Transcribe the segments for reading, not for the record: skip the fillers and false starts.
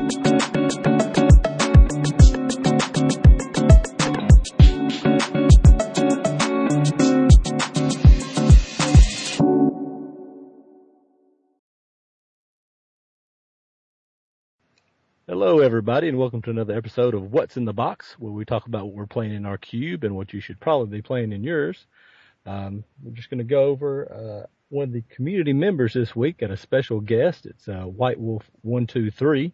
Hello, everybody, and welcome to another episode of What's in the Box, where we talk about what we're playing in our cube and what you should probably be playing in yours. We're just going to go over one of the community members this week, got a special guest. It's White Wolf 123.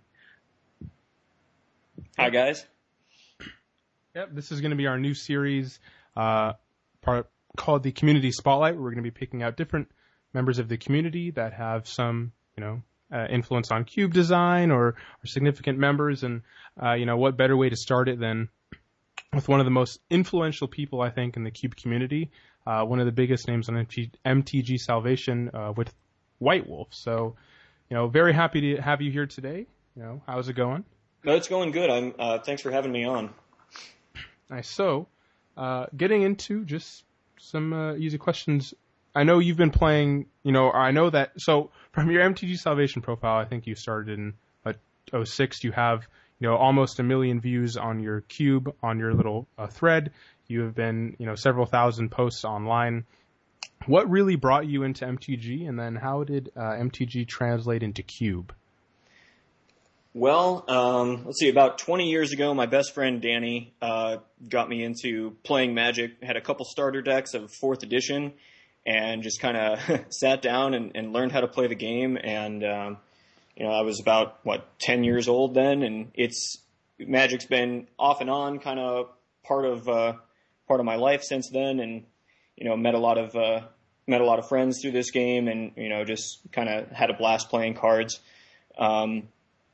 Hi, guys. Yep, this is going to be our new series called the Community Spotlight, where we're going to be picking out different members of the community that have some, influence on cube design or significant members. And, what better way to start it than with one of the most influential people, I think, in the cube community, one of the biggest names on MTG Salvation with White Wolf. So, very happy to have you here today. How's it going? No, it's going good. Thanks for having me on. Nice. So, getting into just some easy questions. I know you've been playing, so from your MTG Salvation profile, I think you started in 06. You have, almost 1 million views on your cube, on your little thread. You have been, several thousand posts online. What really brought you into MTG, and then how did MTG translate into cube? Well, let's see, about 20 years ago, my best friend Danny got me into playing Magic, had a couple starter decks of 4th edition, and just kind of sat down and learned how to play the game. And, I was about, 10 years old then, and Magic's been off and on kind of part of my life since then, and, met a lot of friends through this game, and, just kind of had a blast playing cards. And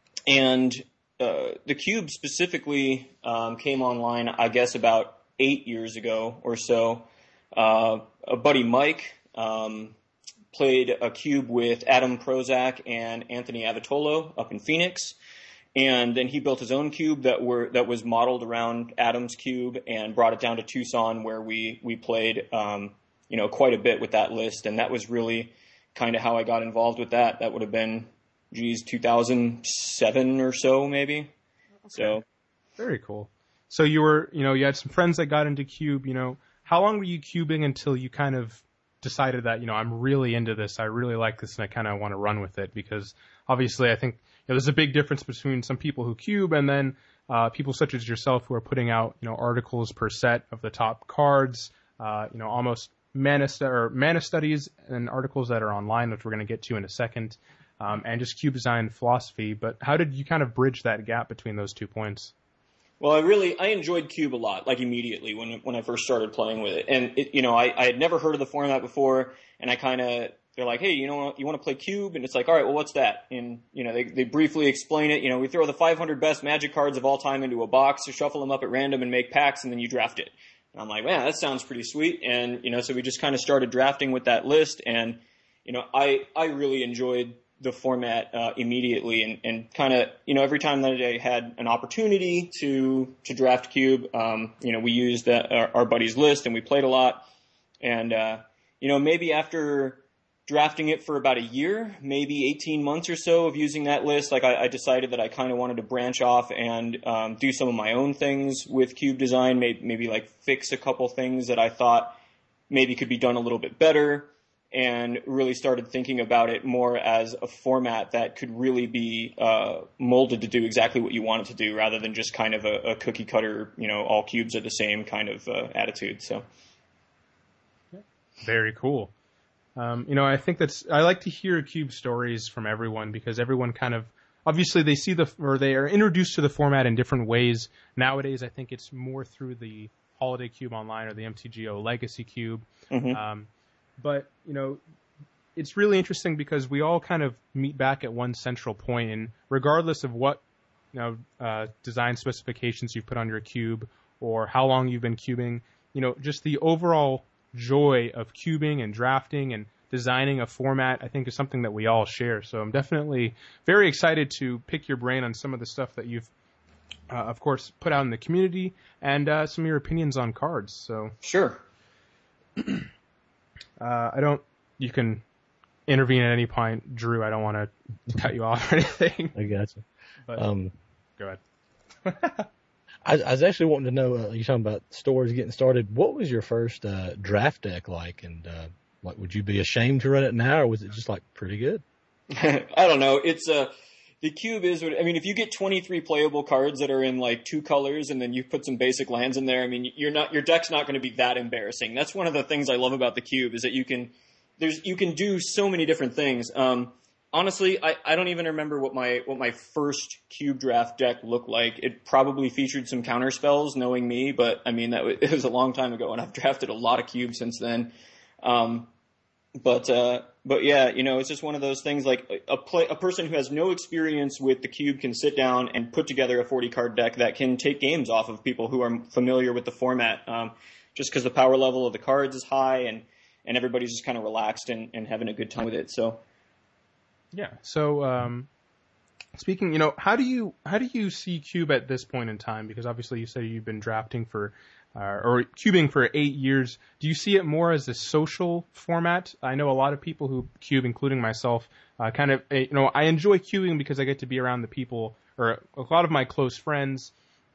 the cube specifically came online, I guess, about 8 years ago or so. A buddy, Mike, played a cube with Adam Prozac and Anthony Avitolo up in Phoenix. And then he built his own cube that was modeled around Adam's cube and brought it down to Tucson, where we played, quite a bit with that list. And that was really kind of how I got involved with that. That would have been 2007 or so, maybe. Okay. So very cool. So you were, you had some friends that got into cube. How long were you cubing until you kind of decided that, I'm really into this, I really like this, and I kind of want to run with it? Because obviously I think there's a big difference between some people who cube and then people such as yourself who are putting out, articles per set of the top cards, almost mana studies and articles that are online, which we're going to get to in a second. And just cube design philosophy. But how did you kind of bridge that gap between those 2 points? Well, I enjoyed cube a lot, like immediately when I first started playing with it. And I had never heard of the format before, and they're like, hey, you want to play cube? And it's like, all right, well, what's that? And, they briefly explain it. We throw the 500 best Magic cards of all time into a box, shuffle them up at random and make packs, and then you draft it. And I'm like, man, that sounds pretty sweet. And, so we just kind of started drafting with that list. And, I really enjoyed the format immediately, and kind of, every time that I had an opportunity to draft cube, we used our buddy's list and we played a lot. And, maybe after drafting it for about a year, maybe 18 months or so of using that list, I decided that I kind of wanted to branch off and do some of my own things with cube design, maybe fix a couple things that I thought maybe could be done a little bit better. And really started thinking about it more as a format that could really be molded to do exactly what you want it to do, rather than just kind of a cookie cutter, all cubes are the same kind of attitude. So, very cool. I think I like to hear cube stories from everyone, because everyone kind of, obviously they see they are introduced to the format in different ways. Nowadays, I think it's more through the Holiday Cube Online or the MTGO Legacy Cube. Mm-hmm. But, it's really interesting because we all kind of meet back at one central point, and regardless of what, design specifications you've put on your cube or how long you've been cubing, just the overall joy of cubing and drafting and designing a format, I think, is something that we all share. So I'm definitely very excited to pick your brain on some of the stuff that you've, of course, put out in the community, and some of your opinions on cards. So sure. You can intervene at any point, Drew. I don't want to cut you off or anything. I gotcha. But, go ahead. I was actually wanting to know, you're talking about stores getting started. What was your first draft deck like? And like, would you be ashamed to run it now, or was it just like pretty good? I don't know. It's the cube is what I mean. If you get 23 playable cards that are in like 2 colors, and then you put some basic lands in there, I mean, your deck's not going to be that embarrassing. That's one of the things I love about the cube is that you can do so many different things. Honestly, I don't even remember what my first cube draft deck looked like. It probably featured some counter spells, knowing me, but I mean it was a long time ago, and I've drafted a lot of cubes since then. But yeah, you know, it's just one of those things. Like a person who has no experience with the cube can sit down and put together a 40 card deck that can take games off of people who are familiar with the format. Just because the power level of the cards is high, and everybody's just kind of relaxed and having a good time with it. So. Yeah. So, speaking, you know, how do you see Cube at this point in time? Because obviously you said you've been drafting for, or cubing for 8 years. Do you see it more as a social format? I know a lot of people who cube, including myself, kind of, you know, I enjoy cubing because I get to be around the people, or a lot of my close friends.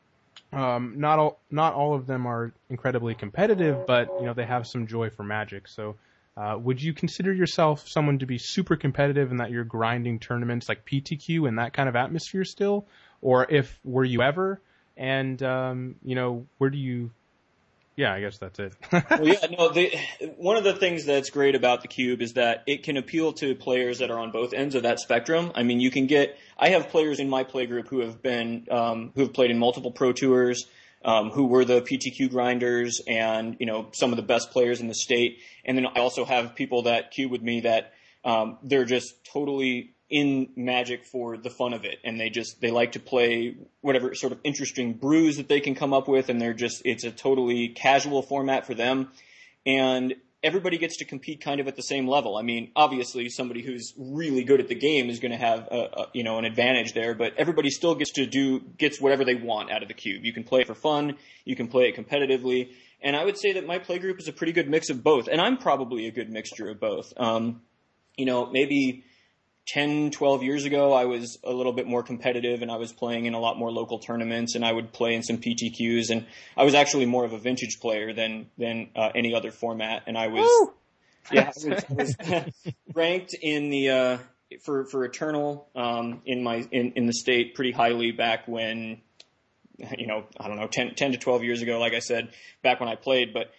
Not all of them are incredibly competitive, but, you know, they have some joy for Magic. So, would you consider yourself someone to be super competitive in that you're grinding tournaments like PTQ and that kind of atmosphere still? Or were you ever? And, you know, where do you, yeah, I guess that's it. Well, yeah, no, one of the things that's great about the cube is that it can appeal to players that are on both ends of that spectrum. I mean, I have players in my play group who have played in multiple pro tours, who were the PTQ grinders and, you know, some of the best players in the state. And then I also have people that cube with me that, they're just totally in Magic for the fun of it. And they like to play whatever sort of interesting brews that they can come up with. And it's a totally casual format for them. And everybody gets to compete kind of at the same level. I mean, obviously somebody who's really good at the game is going to have an advantage there, but everybody still gets whatever they want out of the cube. You can play it for fun, you can play it competitively, and I would say that my play group is a pretty good mix of both, and I'm probably a good mixture of both. You know, maybe 10, 12 years ago, I was a little bit more competitive and I was playing in a lot more local tournaments, and I would play in some PTQs, and I was actually more of a vintage player than any other format. And I was, I was ranked in the, for Eternal, in the state pretty highly back when, you know, I don't know, 10 to 12 years ago, like I said, back when I played, but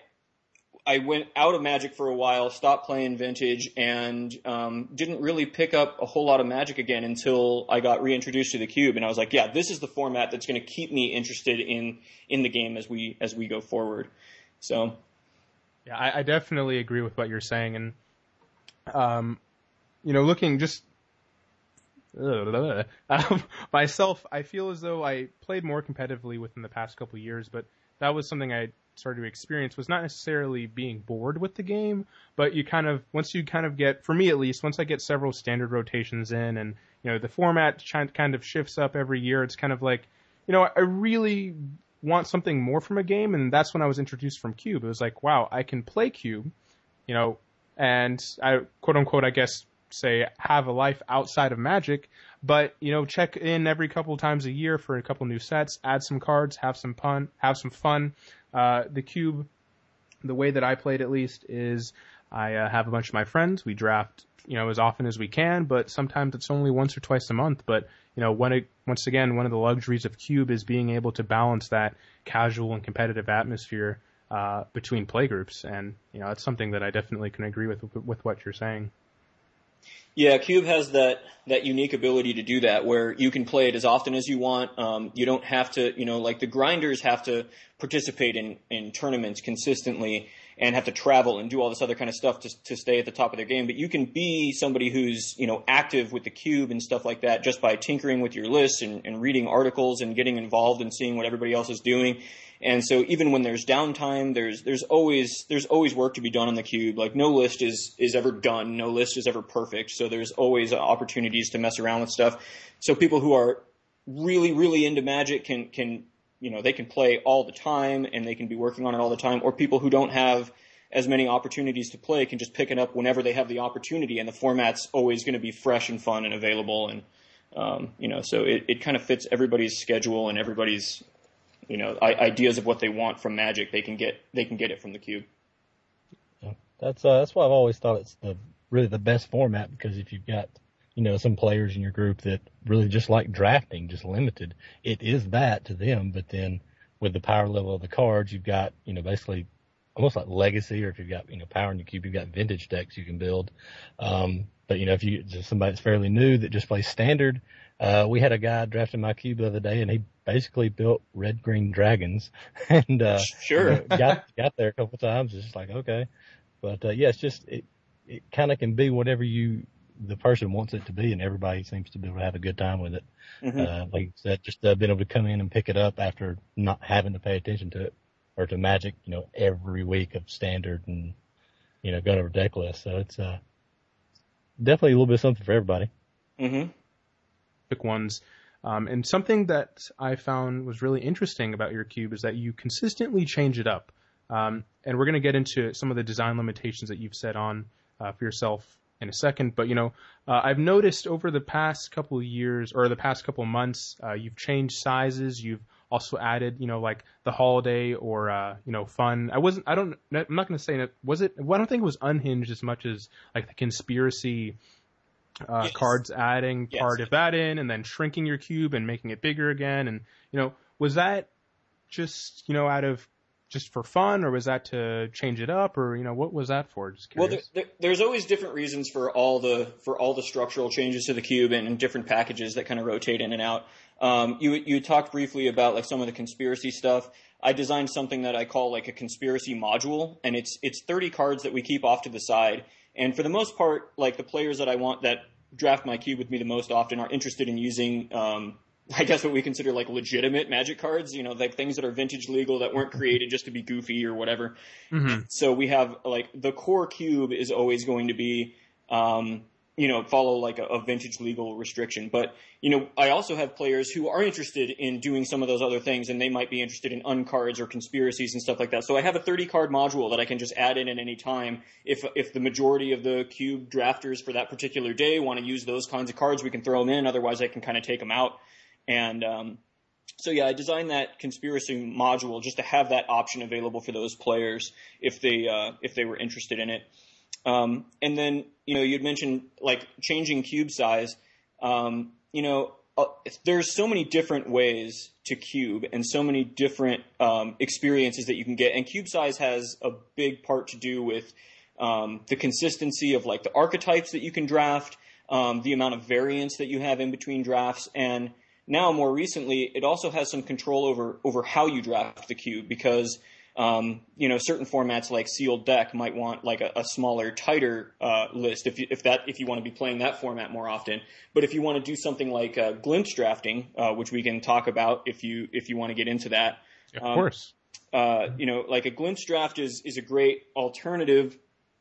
I went out of Magic for a while, stopped playing Vintage, and didn't really pick up a whole lot of Magic again until I got reintroduced to the Cube. And I was like, yeah, this is the format that's going to keep me interested in the game as we go forward. So, yeah, I definitely agree with what you're saying. And, you know, looking just myself, I feel as though I played more competitively within the past couple of years, but that was something I started to experience, was not necessarily being bored with the game, but once you get, for me at least, once I get several standard rotations in, and, you know, the format kind of shifts up every year, it's kind of like, you know, I really want something more from a game, and that's when I was introduced from Cube. It was like, wow, I can play Cube, you know, and I, quote unquote, I guess, say, have a life outside of Magic, but, you know, check in every couple times a year for a couple new sets, add some cards, have some fun. The Cube, the way that I played at least, is I have a bunch of my friends. We draft, you know, as often as we can, but sometimes it's only once or twice a month. But, you know, once again, one of the luxuries of Cube is being able to balance that casual and competitive atmosphere between playgroups. And, you know, it's something that I definitely can agree with what you're saying. Yeah, Cube has that unique ability to do that, where you can play it as often as you want. You don't have to, you know, like the grinders have to participate in tournaments consistently and have to travel and do all this other kind of stuff to stay at the top of their game. But you can be somebody who's, you know, active with the Cube and stuff like that just by tinkering with your lists and reading articles and getting involved and seeing what everybody else is doing. And so even when there's downtime, there's always work to be done on the Cube. Like no list is ever done. No list is ever perfect. So there's always opportunities to mess around with stuff. So people who are really, really into Magic can, you know, they can play all the time and they can be working on it all the time. Or people who don't have as many opportunities to play can just pick it up whenever they have the opportunity, and the format's always going to be fresh and fun and available. And so it kind of fits everybody's schedule and everybody's ideas of what they want from Magic. They can get it from the cube. Yeah. That's why I've always thought it's really the best format, because if you've got some players in your group that really just like drafting, just limited, it is that to them. But then with the power level of the cards, you've got basically almost like Legacy, or if you've got power in your cube, you've got vintage decks you can build. But if you just somebody that's fairly new that just plays standard, we had a guy drafting my cube the other day, and he basically built red green dragons, and sure got there a couple times. It's just like, okay, but it's just it kind of can be whatever the person wants it to be, and everybody seems to be able to have a good time with it. Mm-hmm. Like you said, just being able to come in and pick it up after not having to pay attention to it or to Magic, every week of standard and going over deck list. So it's definitely a little bit of something for everybody. Mm-hmm. Pick ones. And something that I found was really interesting about your cube is that you consistently change it up. And we're going to get into some of the design limitations that you've set on for yourself in a second. But, I've noticed over the past couple of years or the past couple of months, you've changed sizes. You've also added, like the holiday or, fun. I'm not going to say that. I don't think it was unhinged as much as like the conspiracy yes. cards adding yes. part of that in and then shrinking your cube and making it bigger again. And, was that just, out of just for fun, or was that to change it up, or what was that for? Just curious. Well, there's always different reasons for all the structural changes to the cube and different packages that kind of rotate in and out. You talked briefly about like some of the conspiracy stuff. I designed something that I call like a conspiracy module, and it's 30 cards that we keep off to the side. And for the most part, like the players that I want that draft my cube with me the most often are interested in using I guess what we consider like legitimate Magic cards, like things that are vintage legal that weren't created just to be goofy or whatever. Mm-hmm. So we have like the core cube is always going to be, follow like a vintage legal restriction. But, I also have players who are interested in doing some of those other things, and they might be interested in uncards or conspiracies and stuff like that. So I have a 30 card module that I can just add in at any time. If the majority of the cube drafters for that particular day want to use those kinds of cards, we can throw them in. Otherwise I can kind of take them out. And I designed that conspiracy module just to have that option available for those players if they were interested in it. And then you'd mentioned like changing cube size. There's so many different ways to cube and so many different experiences that you can get. And cube size has a big part to do with the consistency of like the archetypes that you can draft, the amount of variance that you have in between drafts, and now, more recently, it also has some control over how you draft the cube, because, certain formats like sealed deck might want like a smaller, tighter list if you want to be playing that format more often. But if you want to do something like glimpse drafting, which we can talk about if you want to get into that, of course, like a glimpse draft is a great alternative.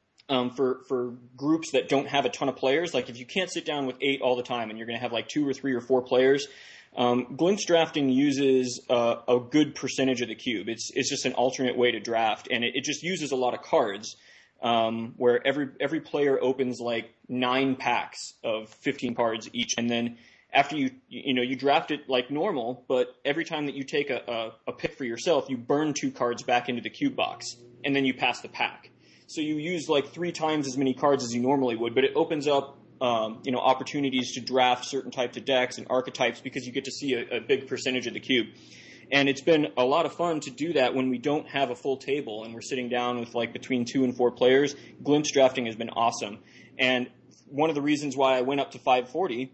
For groups that don't have a ton of players, like if you can't sit down with 8 all the time and you're going to have like 2 or 3 or 4 players, glimpse drafting uses a good percentage of the cube. It's just an alternate way to draft, and it just uses a lot of cards, where every player opens like 9 packs of 15 cards each, and then after you draft it like normal, but every time that you take a pick for yourself, you burn 2 cards back into the cube box, and then you pass the pack. So you use like 3 times as many cards as you normally would, but it opens up, opportunities to draft certain types of decks and archetypes because you get to see a big percentage of the cube. And it's been a lot of fun to do that when we don't have a full table and we're sitting down with like between 2 and 4 players. Glimpse drafting has been awesome. And one of the reasons why I went up to 540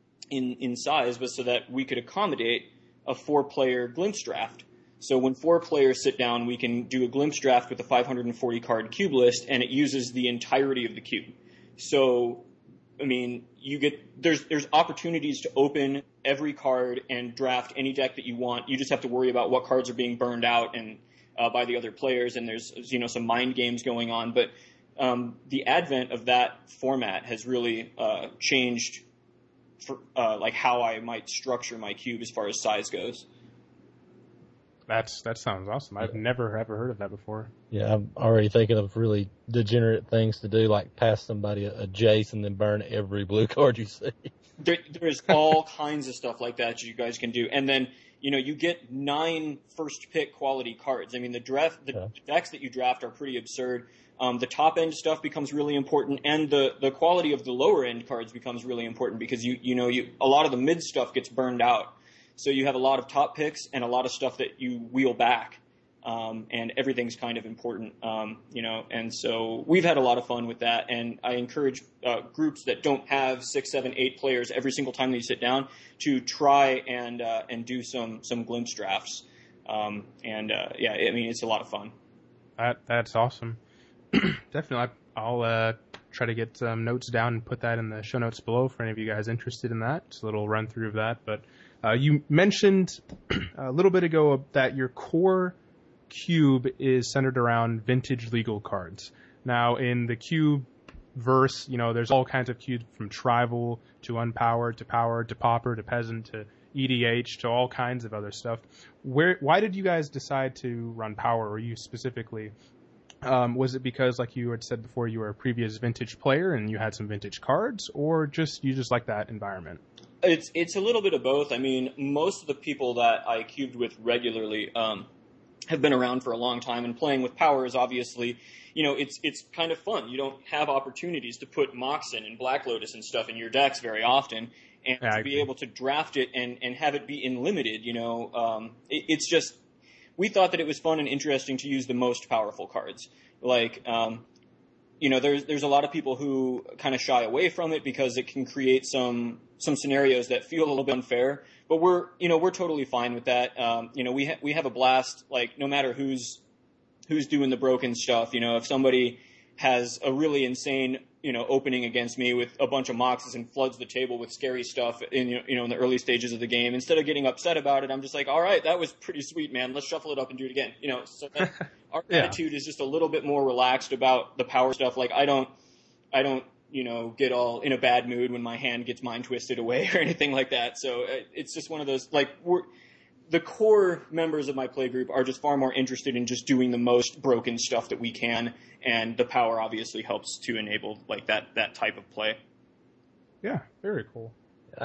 in size was so that we could accommodate a 4-player glimpse draft. So when 4 players sit down, we can do a glimpse draft with a 540 card cube list, and it uses the entirety of the cube. So, I mean, there's opportunities to open every card and draft any deck that you want. You just have to worry about what cards are being burned out and by the other players, and there's some mind games going on. But the advent of that format has really changed for like how I might structure my cube as far as size goes. That sounds awesome. I've never ever heard of that before. Yeah, I'm already thinking of really degenerate things to do, like pass somebody a Jace and then burn every blue card you see. There's all kinds of stuff like that you guys can do. And then, you get 9 first pick quality cards. I mean, the decks that you draft are pretty absurd. The top end stuff becomes really important, and the quality of the lower end cards becomes really important because a lot of the mid stuff gets burned out. So you have a lot of top picks and a lot of stuff that you wheel back, and everything's kind of important, and so we've had a lot of fun with that. And I encourage groups that don't have 6, 7, 8 players every single time they sit down to try and do some glimpse drafts. I mean, it's a lot of fun. That's awesome. Definitely. I'll try to get some notes down and put that in the show notes below for any of you guys interested in that. Just a little run through of that. But you mentioned a little bit ago that your core cube is centered around vintage legal cards. Now, in the cube verse, there's all kinds of cubes, from tribal to unpowered to powered to pauper to peasant to EDH to all kinds of other stuff. Why did you guys decide to run power, or you specifically? Was it because, like you had said before, you were a previous vintage player and you had some vintage cards, or you just like that environment? It's a little bit of both. I mean, most of the people that I cubed with regularly have been around for a long time, and playing with power is obviously, it's kind of fun. You don't have opportunities to put Moxen and Black Lotus and stuff in your decks very often, and to be able to draft it and have it be in limited, it's just, we thought that it was fun and interesting to use the most powerful cards. Like, there's a lot of people who kind of shy away from it because it can create some scenarios that feel a little bit unfair. But we're totally fine with that. We have a blast. Like, no matter who's doing the broken stuff. If somebody has a really insane opening against me with a bunch of Moxes and floods the table with scary stuff in the early stages of the game, instead of getting upset about it, I'm just like, all right, that was pretty sweet, man. Let's shuffle it up and do it again. So our attitude is just a little bit more relaxed about the power stuff. Like, I don't get all in a bad mood when my hand gets mind twisted away or anything like that. So it's just one of those, like, the core members of my play group are just far more interested in just doing the most broken stuff that we can, and the power obviously helps to enable like that type of play. Yeah, very cool.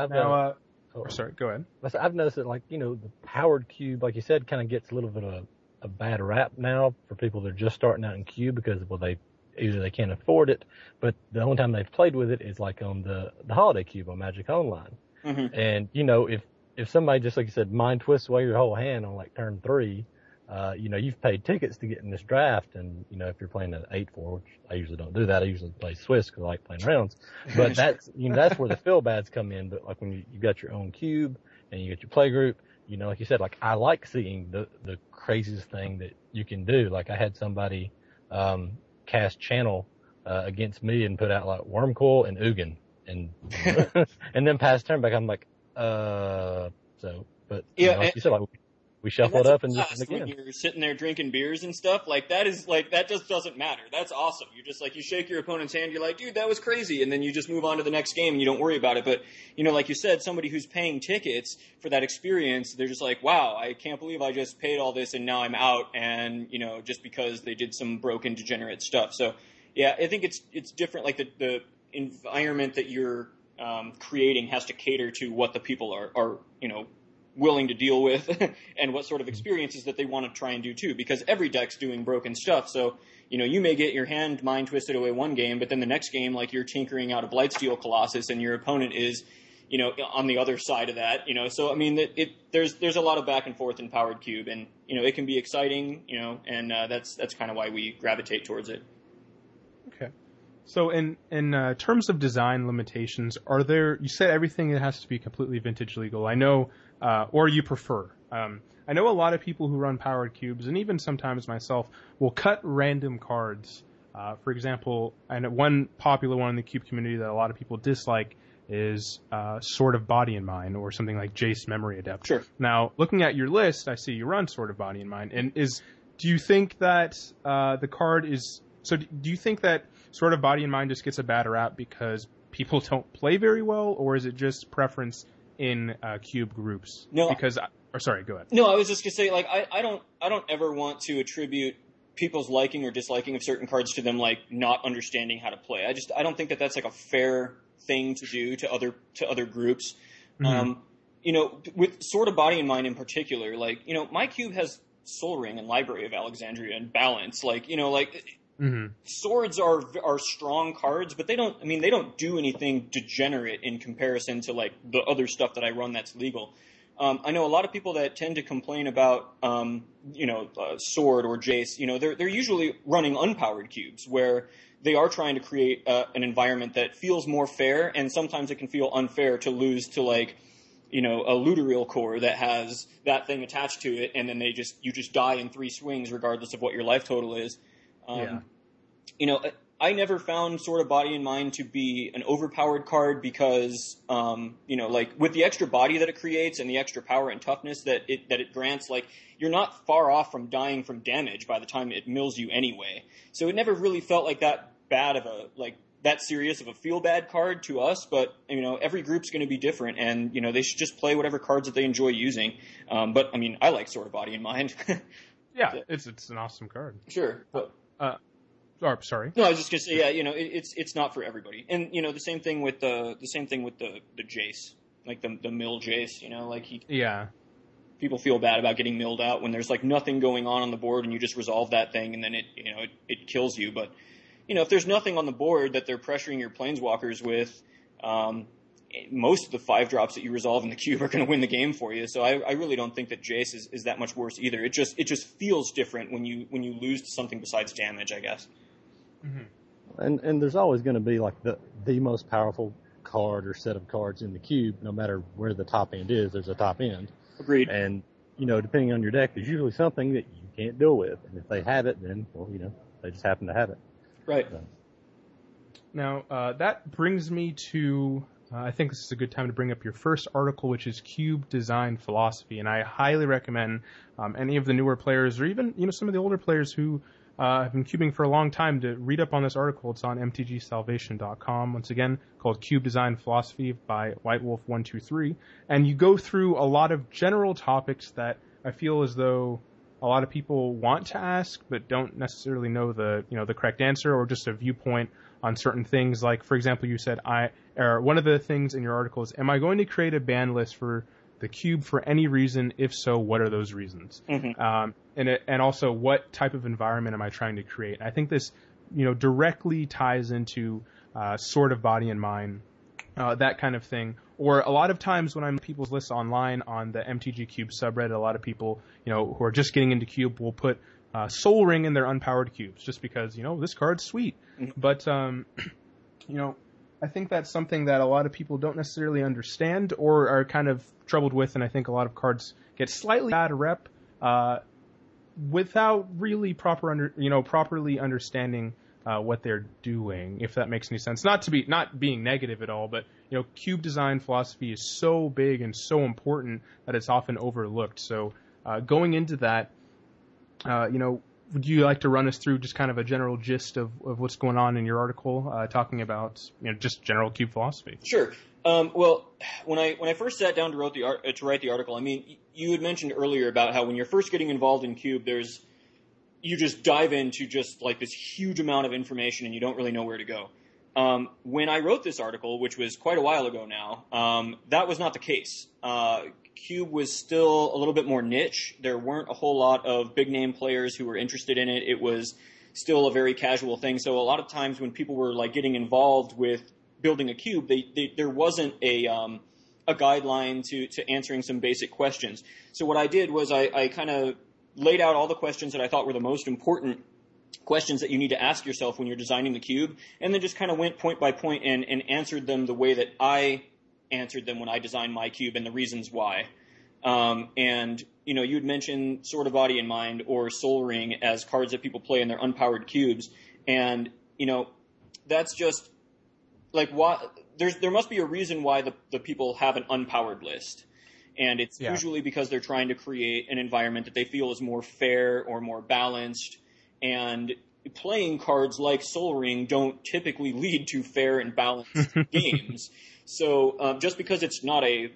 Sorry, go ahead. I've noticed that, like, the powered cube, like you said, kind of gets a little bit of a bad rap now for people that are just starting out in cube because, well, either they can't afford it, but the only time they've played with it is like on the holiday cube on Magic Online. Mm-hmm. And if somebody, just like you said, mind twists away your whole hand on like turn 3, you've paid tickets to get in this draft, and if you're playing an 8-4, which I usually don't do that, I usually play Swiss because I like playing rounds. But that's where the feel bads come in. But like when you got your own cube and you get your play group, like you said, like I like seeing the craziest thing that you can do. Like I had somebody cast Channel against me and put out like Wormcoil and Ugin, and and then pass turn back. I'm like, like you said, like we shuffle it up and just again. When you're sitting there drinking beers and stuff, like that just doesn't matter. That's awesome. You're just like, you shake your opponent's hand, you're like, dude, that was crazy, and then you just move on to the next game and you don't worry about it. But like you said, somebody who's paying tickets for that experience, they're just like, wow, I can't believe I just paid all this and now I'm out, and just because they did some broken, degenerate stuff. So yeah, I think it's different. Like the environment that you're creating has to cater to what the people are willing to deal with and what sort of experiences that they want to try and do too, because every deck's doing broken stuff. So, you may get your hand mind twisted away one game, but then the next game, like you're tinkering out a Blightsteel Colossus and your opponent is, on the other side of that, so I mean, there's a lot of back and forth in Powered Cube, and, it can be exciting, and that's kind of why we gravitate towards it. Okay. So in terms of design limitations, you said everything that has to be completely vintage legal. I know, or you prefer. I know a lot of people who run powered cubes, and even sometimes myself, will cut random cards. For example, I know one popular one in the cube community that a lot of people dislike is Sword of Body and Mind, or something like Jace Memory Adept. Sure. Now, looking at your list, I see you run Sword of Body and Mind. And do you think that the card is... So do you think that Sword of Body and Mind just gets a bad rap because people don't play very well, or is it just preference in cube groups? No, because Or sorry, go ahead. No, I was just gonna say, like, I don't ever want to attribute people's liking or disliking of certain cards to them, like, not understanding how to play. I don't think that that's like a fair thing to do to other groups. Mm-hmm. You know, with Sword of Body and Mind in particular, like, you know, my cube has Soul Ring and Library of Alexandria and Balance. Like, you know, like, swords are strong cards, but they don't do anything degenerate in comparison to, like, the other stuff that I run that's legal. I know a lot of people that tend to complain about, Sword or Jace. You know, they're usually running unpowered cubes where they are trying to create an environment that feels more fair, and sometimes it can feel unfair to lose to, like, you know, a Ludoril core that has that thing attached to it, and then you just die in 3 swings regardless of what your life total is. You know, I never found Sword of Body and Mind to be an overpowered card because, you know, like, with the extra body that it creates and the extra power and toughness that it grants, like, you're not far off from dying from damage by the time it mills you anyway. So it never really felt like that bad of a, like, that serious of a feel-bad card to us, but, you know, every group's going to be different, and, you know, they should just play whatever cards that they enjoy using. But, I mean, I like Sword of Body and Mind. Yeah, it's an awesome card. Sure. But, sorry. No, I was just gonna say, yeah, you know, it's not for everybody, and, you know, the same thing with the Jace, like the mill Jace, you know, like people feel bad about getting milled out when there's, like, nothing going on the board and you just resolve that thing and then it kills you. But, you know, if there's nothing on the board that they're pressuring your planeswalkers with, most of the 5-drops that you resolve in the cube are going to win the game for you. So I really don't think that Jace is that much worse either. It just feels different when you lose to something besides damage, I guess. Mm-hmm. And there's always going to be, like, the most powerful card or set of cards in the cube. No matter where the top end is, there's a top end. Agreed. And, you know, depending on your deck, there's usually something that you can't deal with. And if they have it, then, well, you know, they just happen to have it. Right. So. Now, that brings me to, I think this is a good time to bring up your first article, which is Cube Design Philosophy. And I highly recommend any of the newer players, or even, you know, some of the older players who have been cubing for a long time, to read up on this article. It's on mtgsalvation.com, once again, called Cube Design Philosophy by White Wolf 123. And you go through a lot of general topics that I feel as though a lot of people want to ask, but don't necessarily know the correct answer, or just a viewpoint on certain things. Like, for example, you said, one of the things in your article is, am I going to create a ban list for the cube for any reason? If so, what are those reasons? Mm-hmm. And also, what type of environment am I trying to create? I think this, you know, directly ties into Sword of Body and Mind, that kind of thing. Or a lot of times when I'm people's lists online on the MTG Cube subreddit, a lot of people, you know, who are just getting into Cube will put Soul Ring in their unpowered cubes just because, you know, this card's sweet. Mm-hmm. But, you know, I think that's something that a lot of people don't necessarily understand or are kind of troubled with, and I think a lot of cards get slightly bad rep without really properly understanding what they're doing, if that makes any sense. Not being negative at all, but, you know, cube design philosophy is so big and so important that it's often overlooked. So going into that, you know, would you like to run us through just kind of a general gist of what's going on in your article, talking about, you know, just general cube philosophy? Sure. Well, when I first sat down to write the article, I mean, you had mentioned earlier about how when you're first getting involved in Cube, you just dive into just, like, this huge amount of information and you don't really know where to go. When I wrote this article, which was quite a while ago now, that was not the case. Cube was still a little bit more niche. There weren't a whole lot of big name players who were interested in it. It was still a very casual thing. So a lot of times when people were, like, getting involved with building a cube, there wasn't a guideline to answering some basic questions. So what I did was I kind of laid out all the questions that I thought were the most important questions that you need to ask yourself when you're designing the cube, and then just kind of went point by point and answered them the way that I answered them when I designed my cube and the reasons why. And, you know, you'd mentioned Sword of Body and Mind or Soul Ring as cards that people play in their unpowered cubes. And, you know, that's just, like, there must be a reason why the people have an unpowered list. And it's usually because they're trying to create an environment that they feel is more fair or more balanced. And playing cards like Soul Ring don't typically lead to fair and balanced games. So just because it's not a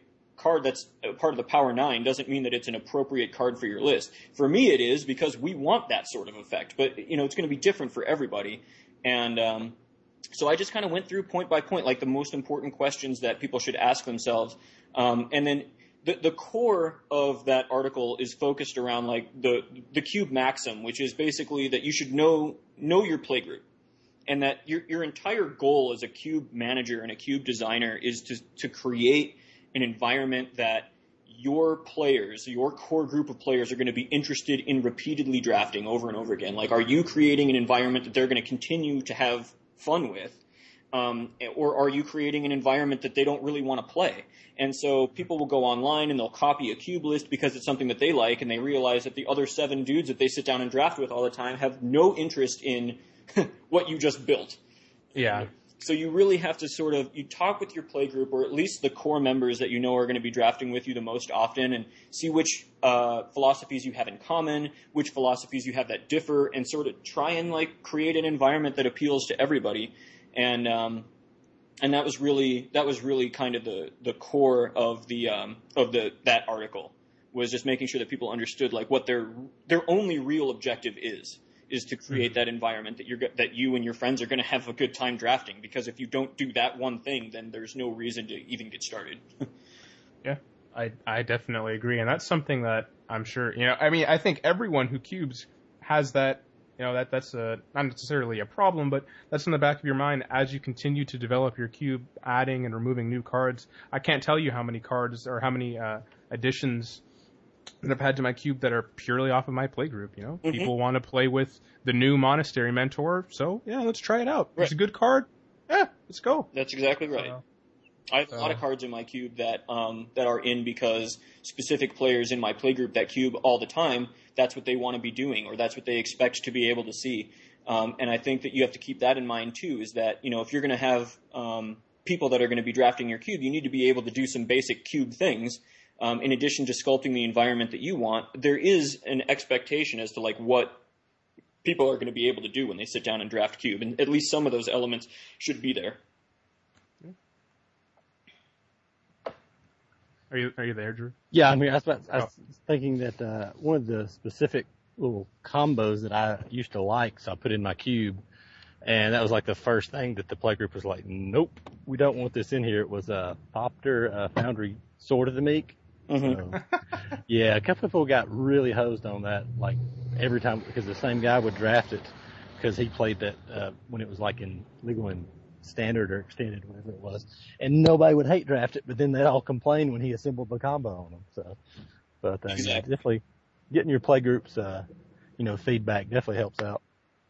card that's a part of the Power 9 doesn't mean that it's an appropriate card for your list. For me, it is, because we want that sort of effect. But, it's going to be different for everybody. And so I just kind of went through point by point, like the most important questions that people should ask themselves. And then the core of that article is focused around like the cube maxim, which is basically that you should know your playgroup. And that your entire goal as a cube manager and a cube designer is to create an environment that your players, your core group of players, are going to be interested in repeatedly drafting over and over again. Like, are you creating an environment that they're going to continue to have fun with? Or are you creating an environment that they don't really want to play? And so people will go online and they'll copy a cube list because it's something that they like, and they realize that the other 7 dudes that they sit down and draft with all the time have no interest in what you just built. Yeah. So you really have to you talk with your play group, or at least the core members that you know are going to be drafting with you the most often, and see which philosophies you have in common, which philosophies you have that differ, and sort of try and like create an environment that appeals to everybody. And that was really kind of the core of that article, was just making sure that people understood like what their only real objective is to create that environment that you and your friends are going to have a good time drafting. Because if you don't do that one thing, then there's no reason to even get started. Yeah, I definitely agree. And that's something that I'm sure, I think everyone who cubes has that, that's not necessarily a problem, but that's in the back of your mind as you continue to develop your cube, adding and removing new cards. I can't tell you how many cards or how many additions that I've had to my cube that are purely off of my play group. Mm-hmm. People want to play with the new Monastery Mentor, so yeah, let's try it out. Right. It's a good card. Yeah, let's go. That's exactly right. I have a lot of cards in my cube that are in because specific players in my playgroup that cube all the time, that's what they want to be doing, or that's what they expect to be able to see. And I think that you have to keep that in mind too, is that, if you're going to have people that are going to be drafting your cube, you need to be able to do some basic cube things. In addition to sculpting the environment that you want, there is an expectation as to like what people are going to be able to do when they sit down and draft cube. And at least some of those elements should be there. Are you there, Drew? Yeah, I was thinking that one of the specific little combos that I used to like, so I put in my cube, and that was like the first thing that the playgroup was like, nope, we don't want this in here. It was Thopter Foundry Sword of the Meek. Mm-hmm. Yeah, a couple of people got really hosed on that, like every time, because the same guy would draft it because he played that when it was like in legal and standard or extended, whatever it was, and nobody would hate draft it, but then they'd all complain when he assembled the combo on them. So, but exactly. Yeah, definitely getting your play groups, feedback definitely helps out.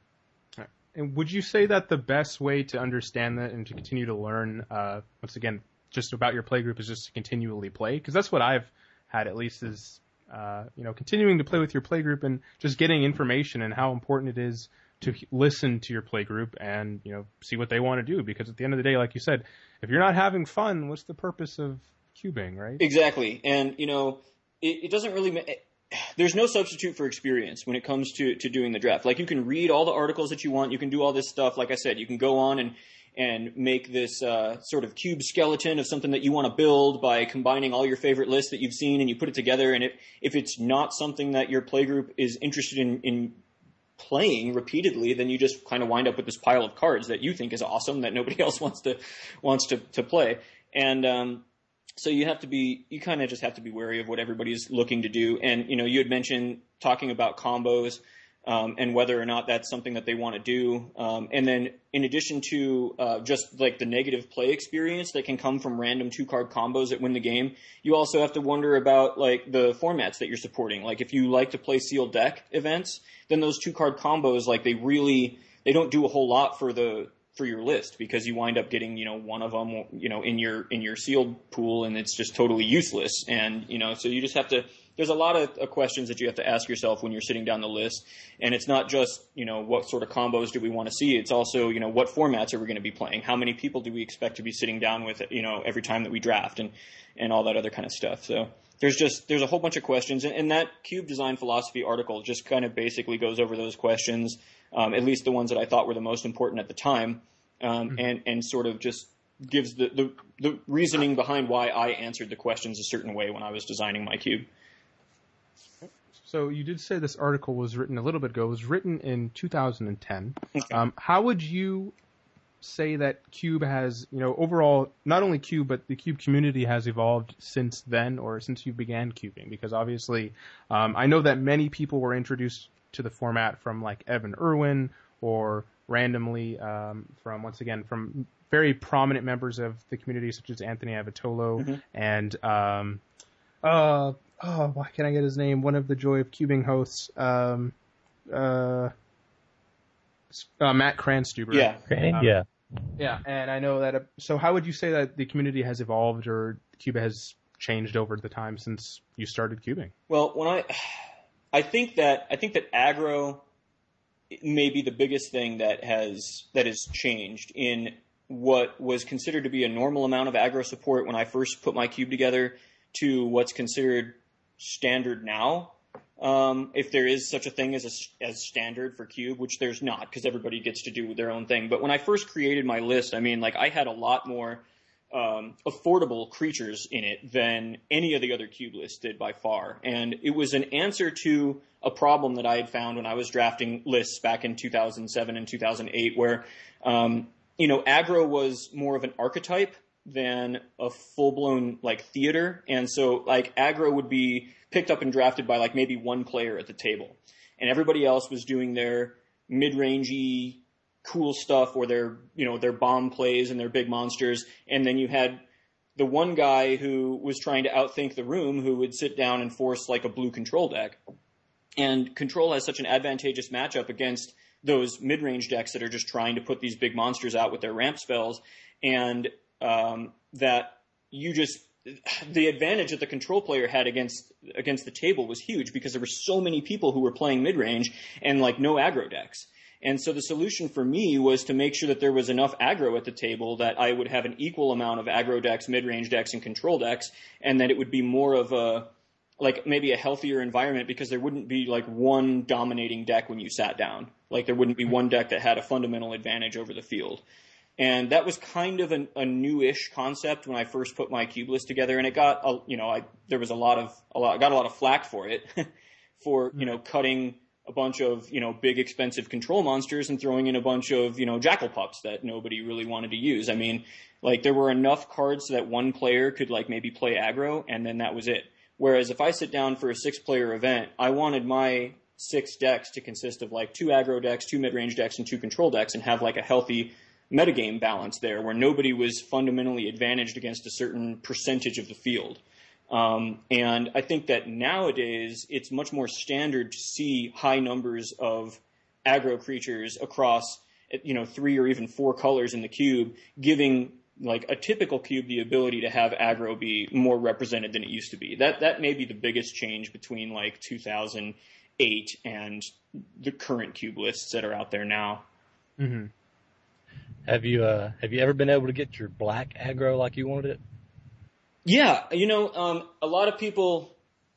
And would you say that the best way to understand that and to continue to learn, once again, just about your playgroup is just to continually play? Because that's what I've had, at least, is continuing to play with your playgroup and just getting information and how important it is to listen to your playgroup and see what they want to do. Because at the end of the day, like you said, if you're not having fun, what's the purpose of cubing, right? Exactly, and it doesn't really. There's no substitute for experience when it comes to doing the draft. Like, you can read all the articles that you want, you can do all this stuff. Like I said, you can go on and make this sort of cube skeleton of something that you want to build by combining all your favorite lists that you've seen, and you put it together. And if it's not something that your playgroup is interested in playing repeatedly, then you just kind of wind up with this pile of cards that you think is awesome that nobody else wants to play. And so you kind of just have to be wary of what everybody's looking to do. And you had mentioned talking about combos and whether or not that's something that they want to do. And then in addition to just like the negative play experience that can come from random 2-card combos that win the game, you also have to wonder about like the formats that you're supporting. Like, if you like to play sealed deck events, then those 2-card combos, like, they don't do a whole lot for your list, because you wind up getting, one of them, in your sealed pool, and it's just totally useless. And, so you just have to, there's a lot of questions that you have to ask yourself when you're sitting down the list. And it's not just, what sort of combos do we want to see? It's also, what formats are we going to be playing? How many people do we expect to be sitting down with, every time that we draft, and all that other kind of stuff. So there's a whole bunch of questions. And that cube design philosophy article just kind of basically goes over those questions, at least the ones that I thought were the most important at the time. And sort of just gives the reasoning behind why I answered the questions a certain way when I was designing my cube. So you did say this article was written a little bit ago. It was written in 2010. Okay. How would you say that Cube has, overall, not only Cube, but the Cube community has evolved since then, or since you began cubing? Because obviously, I know that many people were introduced to the format from like Evan Irwin, or randomly from very prominent members of the community, such as Anthony Avatolo and why can't I get his name? One of the Joy of Cubing hosts, Matt Kranstuber. Yeah. Yeah, and I know that. So, how would you say that the community has evolved, or Cube has changed over the time since you started cubing? Well, I think that aggro may be the biggest thing that has changed in what was considered to be a normal amount of aggro support when I first put my cube together to what's considered standard now. If there is such a thing as standard for cube, which there's not, because everybody gets to do their own thing. But when I first created my list, I mean, like, I had a lot more affordable creatures in it than any of the other cube lists did by far. And it was an answer to a problem that I had found when I was drafting lists back in 2007 and 2008, where, aggro was more of an archetype than a full-blown, like, theater. And so, like, aggro would be picked up and drafted by, like, maybe one player at the table. And everybody else was doing their mid-rangey cool stuff, or their bomb plays and their big monsters. And then you had the one guy who was trying to outthink the room, who would sit down and force, like, a blue control deck. And control has such an advantageous matchup against those mid-range decks that are just trying to put these big monsters out with their ramp spells. And that the advantage that the control player had against the table was huge, because there were so many people who were playing mid-range and, like, no aggro decks. And so the solution for me was to make sure that there was enough aggro at the table that I would have an equal amount of aggro decks, mid-range decks, and control decks, and that it would be more of maybe a healthier environment, because there wouldn't be, like, one dominating deck when you sat down. Like, there wouldn't be one deck that had a fundamental advantage over the field. And that was kind of a newish concept when I first put my cube list together, and it got, I got a lot of flack for it, for, cutting a bunch of, big expensive control monsters and throwing in a bunch of, jackal pups that nobody really wanted to use. I mean, like, there were enough cards so that one player could, like, maybe play aggro, and then that was it. Whereas if I sit down for a 6-player event, I wanted my 6 decks to consist of, like, 2 aggro decks, 2 mid-range decks, and 2 control decks, and have, like, a healthy metagame balance there, where nobody was fundamentally advantaged against a certain percentage of the field. And I think that nowadays it's much more standard to see high numbers of aggro creatures across, 3 or even 4 colors in the cube, giving, like, a typical cube the ability to have aggro be more represented than it used to be. That may be the biggest change between, like, 2008 and the current cube lists that are out there now. Mm-hmm. Have you ever been able to get your black aggro like you wanted it? Yeah, a lot of people,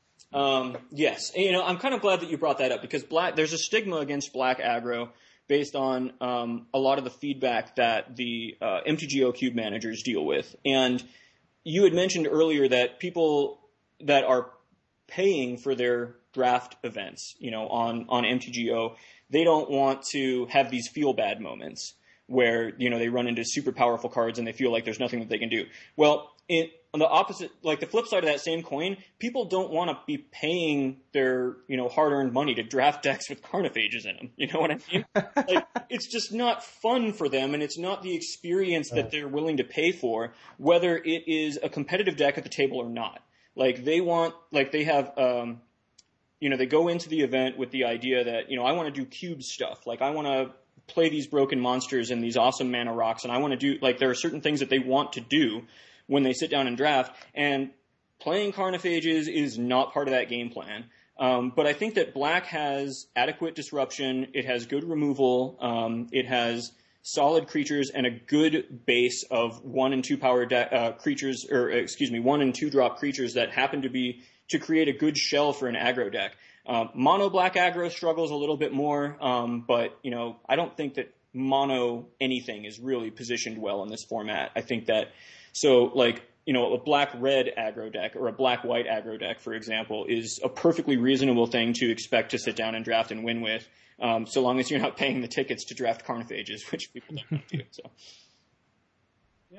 yes. And, I'm kind of glad that you brought that up, because there's a stigma against black aggro based on a lot of the feedback that the MTGO cube managers deal with. And you had mentioned earlier that people that are paying for their draft events, on MTGO, they don't want to have these feel bad moments where, they run into super powerful cards and they feel like there's nothing that they can do. Well, on the opposite, like the flip side of that same coin, people don't want to be paying their, hard-earned money to draft decks with Carnophages in them. You know what I mean? Like, it's just not fun for them, and it's not the experience that they're willing to pay for, whether it is a competitive deck at the table or not. Like, they have, they go into the event with the idea that, I want to do cube stuff. Like, I want to play these broken monsters and these awesome mana rocks, and I want to do, like, there are certain things that they want to do when they sit down and draft, and playing Carnophages is not part of that game plan. But I think that black has adequate disruption, it has good removal, it has solid creatures, and a good base of 1 and 2 power creatures, 1 and 2 drop creatures that happen to create a good shell for an aggro deck. Mono black aggro struggles a little bit more, but I don't think that mono anything is really positioned well in this format. I think that, so like, you know, a black-red aggro deck or a black-white aggro deck, for example, is a perfectly reasonable thing to expect to sit down and draft and win with, so long as you're not paying the tickets to draft Carnophages, which people don't want to do. So. Yeah,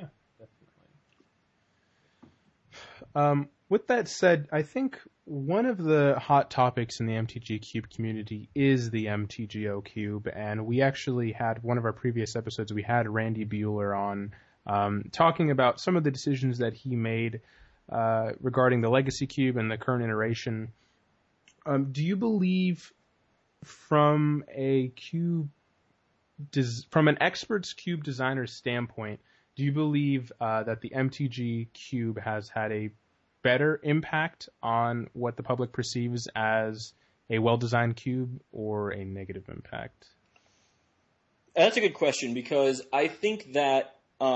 definitely. With that said, I think one of the hot topics in the MTG Cube community is the MTGO Cube, and we actually had one of our previous episodes, we had Randy Buehler on talking about some of the decisions that he made regarding the Legacy Cube and the current iteration. Do you believe from an expert's cube designer's standpoint, do you believe that the MTG Cube has had a better impact on what the public perceives as a well-designed cube or a negative impact? That's a good question, because I think that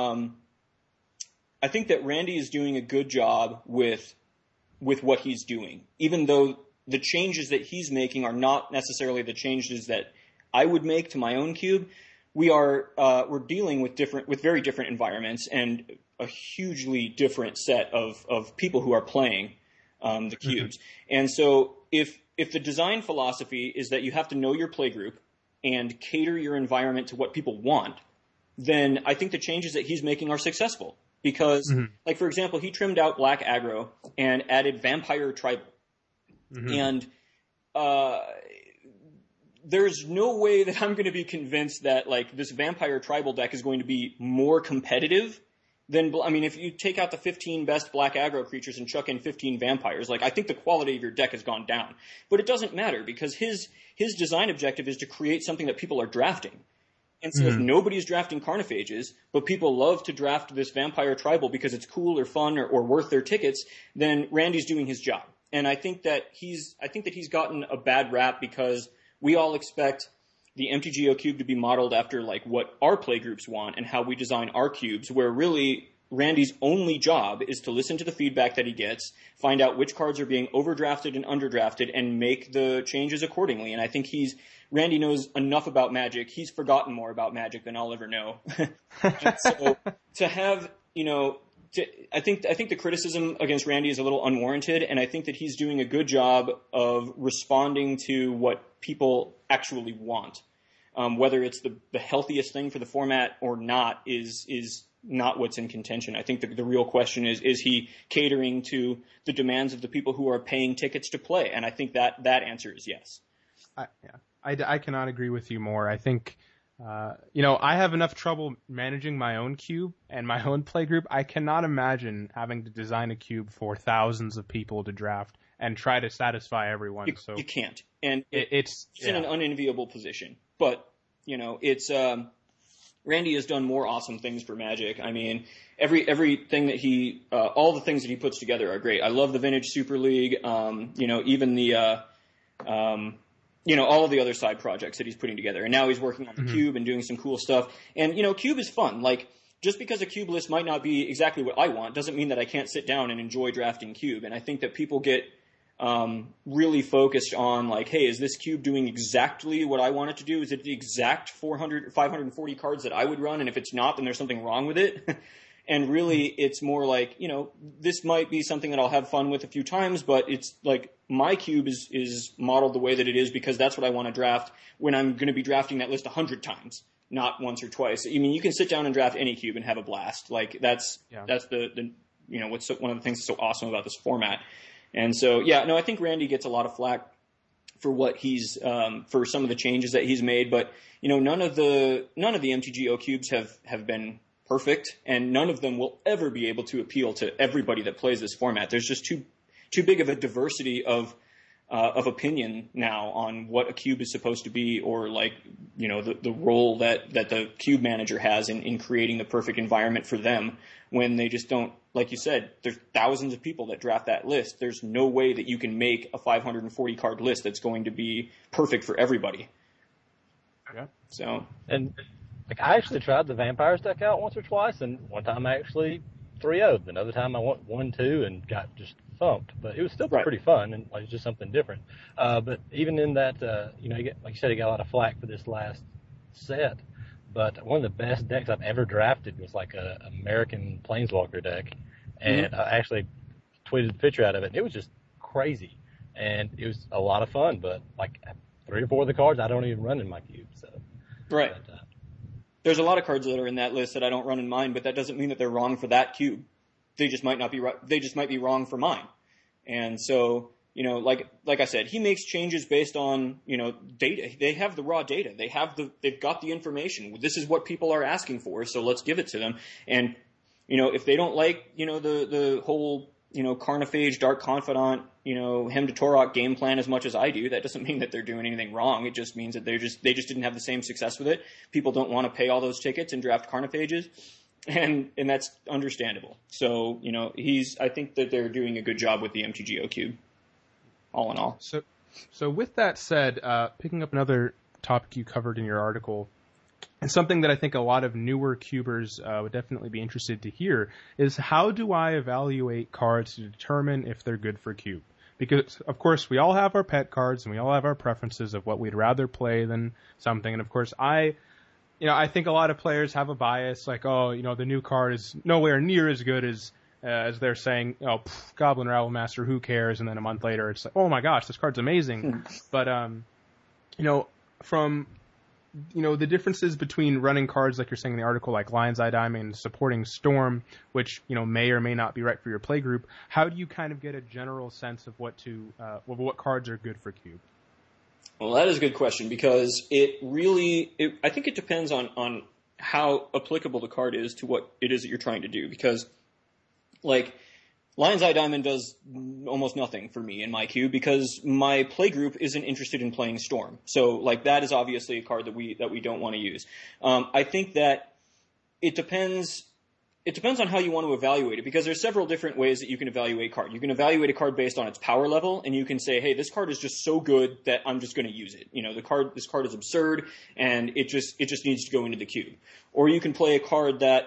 Randy is doing a good job with what he's doing, even though the changes that he's making are not necessarily the changes that I would make to my own cube. We're dealing with very different environments and a hugely different set of people who are playing the cubes. Mm-hmm. And so if the design philosophy is that you have to know your play group and cater your environment to what people want, then I think the changes that he's making are successful. Because, like, for example, he trimmed out black aggro and added vampire tribal. Mm-hmm. And there's no way that I'm going to be convinced that, like, this vampire tribal deck is going to be more competitive than, I mean, if you take out the 15 best black aggro creatures and chuck in 15 vampires, like, I think the quality of your deck has gone down. But it doesn't matter, because his design objective is to create something that people are drafting. And so if nobody's drafting Carnophages, but people love to draft this vampire tribal because it's cool or fun or worth their tickets, then Randy's doing his job. And I think that he's gotten a bad rap because we all expect the MTGO Cube to be modeled after, like, what our play groups want and how we design our cubes, where really Randy's only job is to listen to the feedback that he gets, find out which cards are being overdrafted and underdrafted, and make the changes accordingly. And I think Randy knows enough about Magic. He's forgotten more about Magic than I'll ever know. And so to have, you know, I think the criticism against Randy is a little unwarranted, and I think that he's doing a good job of responding to what people actually want. Whether it's the healthiest thing for the format or not is not what's in contention. I think the real question is he catering to the demands of the people who are paying tickets to play? And I think that answer is yes. I cannot agree with you more. I think, I have enough trouble managing my own cube and my own play group. I cannot imagine having to design a cube for thousands of people to draft and try to satisfy everyone. You can't. And it's in an unenviable position. But, you know, Randy has done more awesome things for Magic. I mean, everything that all the things that he puts together are great. I love the Vintage Super League. Even the, all of the other side projects that he's putting together. And now he's working on the Cube and doing some cool stuff. And, Cube is fun. Like, just because a Cube list might not be exactly what I want doesn't mean that I can't sit down and enjoy drafting Cube. And I think that people get really focused on, like, hey, is this Cube doing exactly what I want it to do? Is it the exact 540 cards that I would run? And if it's not, then there's something wrong with it. And really, it's more like, this might be something that I'll have fun with a few times, but it's like my cube is modeled the way that it is because that's what I want to draft when I'm going to be drafting that list 100 times, not once or twice. I mean, you can sit down and draft any cube and have a blast. Like that's the what's one of the things that's so awesome about this format. And so, I think Randy gets a lot of flack for what he's for some of the changes that he's made, but none of the MTGO cubes have been perfect, and none of them will ever be able to appeal to everybody that plays this format. There's just too big of a diversity of opinion now on what a cube is supposed to be, or the role that the cube manager has in creating the perfect environment for them, when they just don't, like you said, there's thousands of people that draft that list. There's no way that you can make a 540 card list that's going to be perfect for everybody. Yeah. So, and I actually tried the Vampires deck out once or twice, and one time I actually 3-0'd. Another time I went 1-2 and got just thumped. But it was still pretty fun, and like just something different. But even in that, like you said, he got a lot of flack for this last set. but one of the best decks I've ever drafted was like a American Planeswalker deck, and I actually tweeted a picture out of it. And it was just crazy, and it was a lot of fun. But like 3 or 4 of the cards I don't even run in my cube. So right. But, there's a lot of cards that are in that list that I don't run in mine, but that doesn't mean that they're wrong for that cube. They just might not be right. They just might be wrong for mine. And so, like I said, he makes changes based on, data. They have the raw data. They've got the information. This is what people are asking for, so let's give it to them. And, if they don't like, the whole, Carnophage, Dark Confidant, Hem to Torok game plan as much as I do, that doesn't mean that they're doing anything wrong. It just means that they just didn't have the same success with it. People don't want to pay all those tickets and draft Carnophages. And that's understandable. So, I think that they're doing a good job with the MTGO cube, all in all. So with that said, picking up another topic you covered in your article, and something that I think a lot of newer cubers would definitely be interested to hear, is how do I evaluate cards to determine if they're good for cube? Because, of course, we all have our pet cards, and we all have our preferences of what we'd rather play than something. And, of course, I think a lot of players have a bias, like, the new card is nowhere near as good as they're saying, Goblin Rabble Master, who cares? And then a month later, it's like, oh my gosh, this card's amazing. But, from, the differences between running cards, like you're saying in the article, like Lion's Eye Diamond, supporting Storm, which, may or may not be right for your play group, how do you kind of get a general sense of what cards are good for cube? Well, that is a good question, because I think it depends on how applicable the card is to what it is that you're trying to do. Because, like, Lion's Eye Diamond does almost nothing for me in my cube because my play group isn't interested in playing Storm. So, like, that is obviously a card that we don't want to use. I think that it depends. It depends on how you want to evaluate it, because there's several different ways that you can evaluate a card. You can evaluate a card based on its power level, and you can say, hey, this card is just so good that I'm just going to use it. This card is absurd, and it just needs to go into the cube. Or you can play a card that,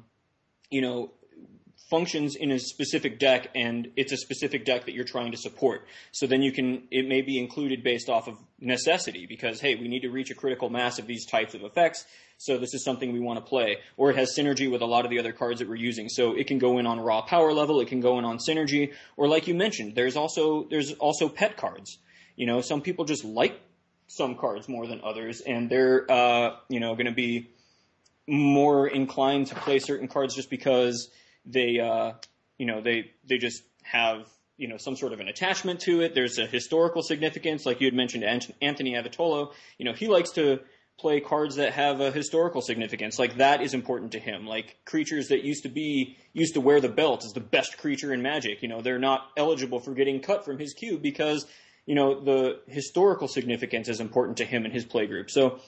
functions in a specific deck, and it's a specific deck that you're trying to support. So then it may be included based off of necessity, because, hey, we need to reach a critical mass of these types of effects, so this is something we want to play. Or it has synergy with a lot of the other cards that we're using. So it can go in on raw power level, it can go in on synergy, or like you mentioned, there's also pet cards. Some people just like some cards more than others, and they're, going to be more inclined to play certain cards just because they just have, some sort of an attachment to it. There's a historical significance, like you had mentioned, Anthony Avitolo. He likes to play cards that have a historical significance. Like, that is important to him. Like, creatures that used to wear the belt is the best creature in Magic. They're not eligible for getting cut from his cube because, the historical significance is important to him and his play group. So,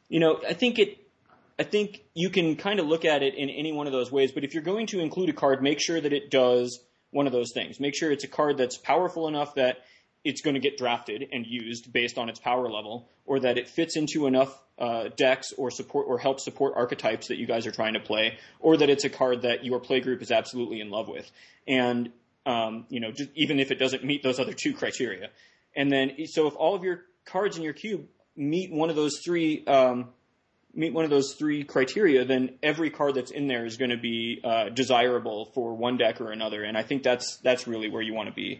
I think you can kind of look at it in any one of those ways, but if you're going to include a card, make sure that it does one of those things. Make sure it's a card that's powerful enough that it's going to get drafted and used based on its power level, or that it fits into enough decks or help support archetypes that you guys are trying to play, or that it's a card that your play group is absolutely in love with. And, just even if it doesn't meet those other 2 criteria. And then, so if all of your cards in your cube meet one of those three criteria, then every card that's in there is going to be desirable for one deck or another. And I think that's really where you want to be.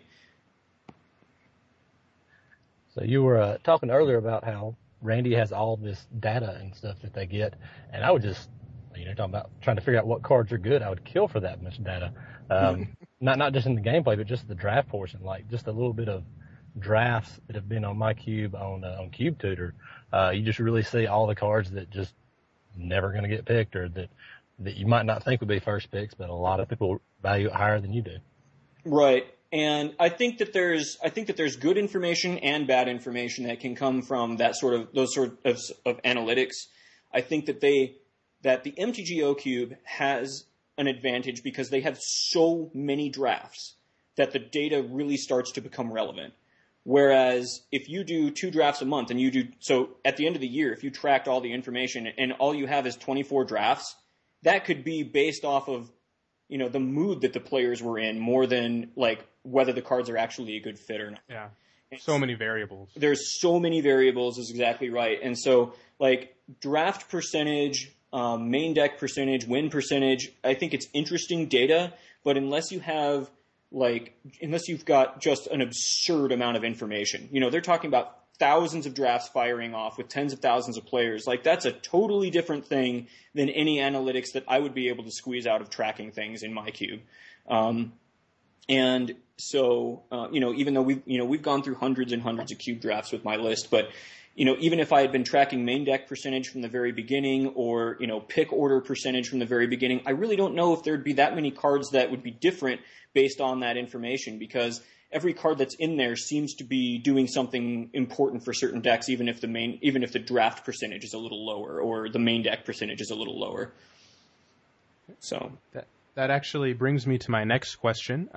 So you were talking earlier about how Randy has all this data and stuff that they get, and I would just, talking about trying to figure out what cards are good, I would kill for that much data. Not just in the gameplay, but just the draft portion, like just a little bit of drafts that have been on my cube on Cube Tutor. You just really see all the cards that just never going to get picked, or that you might not think would be first picks, but a lot of people value it higher than you do. Right. And I think that there's good information and bad information that can come from those sort of analytics. I think that the MTGO cube has an advantage because they have so many drafts that the data really starts to become relevant. Whereas if you do 2 drafts a month and so at the end of the year, if you tracked all the information and all you have is 24 drafts, that could be based off of, the mood that the players were in more than like whether the cards are actually a good fit or not. Yeah. So many variables. There's so many variables is exactly right. And so like draft percentage, main deck percentage, win percentage, I think it's interesting data, but unless you've got just an absurd amount of information, they're talking about thousands of drafts firing off with tens of thousands of players. Like that's a totally different thing than any analytics that I would be able to squeeze out of tracking things in my cube. And so, even though we've gone through hundreds and hundreds of cube drafts with my list, but, even if I had been tracking main deck percentage from the very beginning or, pick order percentage from the very beginning, I really don't know if there'd be that many cards that would be different based on that information, because every card that's in there seems to be doing something important for certain decks, even if the draft percentage is a little lower or the main deck percentage is a little lower. So that actually brings me to my next question.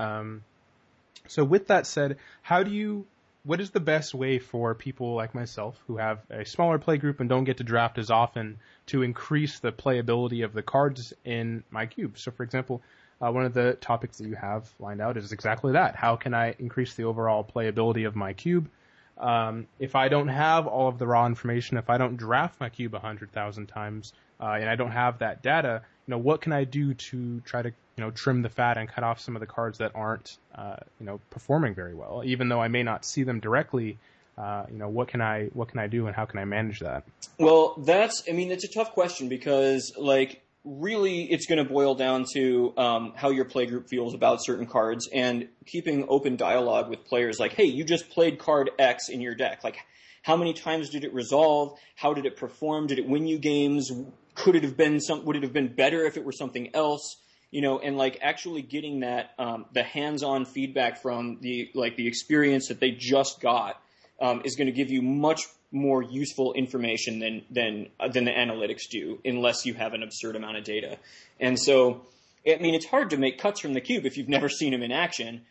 So with that said, what is the best way for people like myself who have a smaller play group and don't get to draft as often to increase the playability of the cards in my cube? So for example, one of the topics that you have lined out is exactly that. How can I increase the overall playability of my cube? If I don't have all of the raw information, if I don't draft my cube 100,000 times, and I don't have that data, what can I do to try to, trim the fat and cut off some of the cards that aren't, performing very well? Even though I may not see them directly, what can I do and how can I manage that? Well, it's a tough question because really it's going to boil down to how your playgroup feels about certain cards and keeping open dialogue with players like, hey, you just played card X in your deck. Like, how many times did it resolve? How did it perform? Did it win you games? Would it have been better if it were something else? And actually getting that, the hands-on feedback from the experience that they just got, is going to give you much more useful information than the analytics do, unless you have an absurd amount of data. And so, it's hard to make cuts from the cube if you've never seen them in action.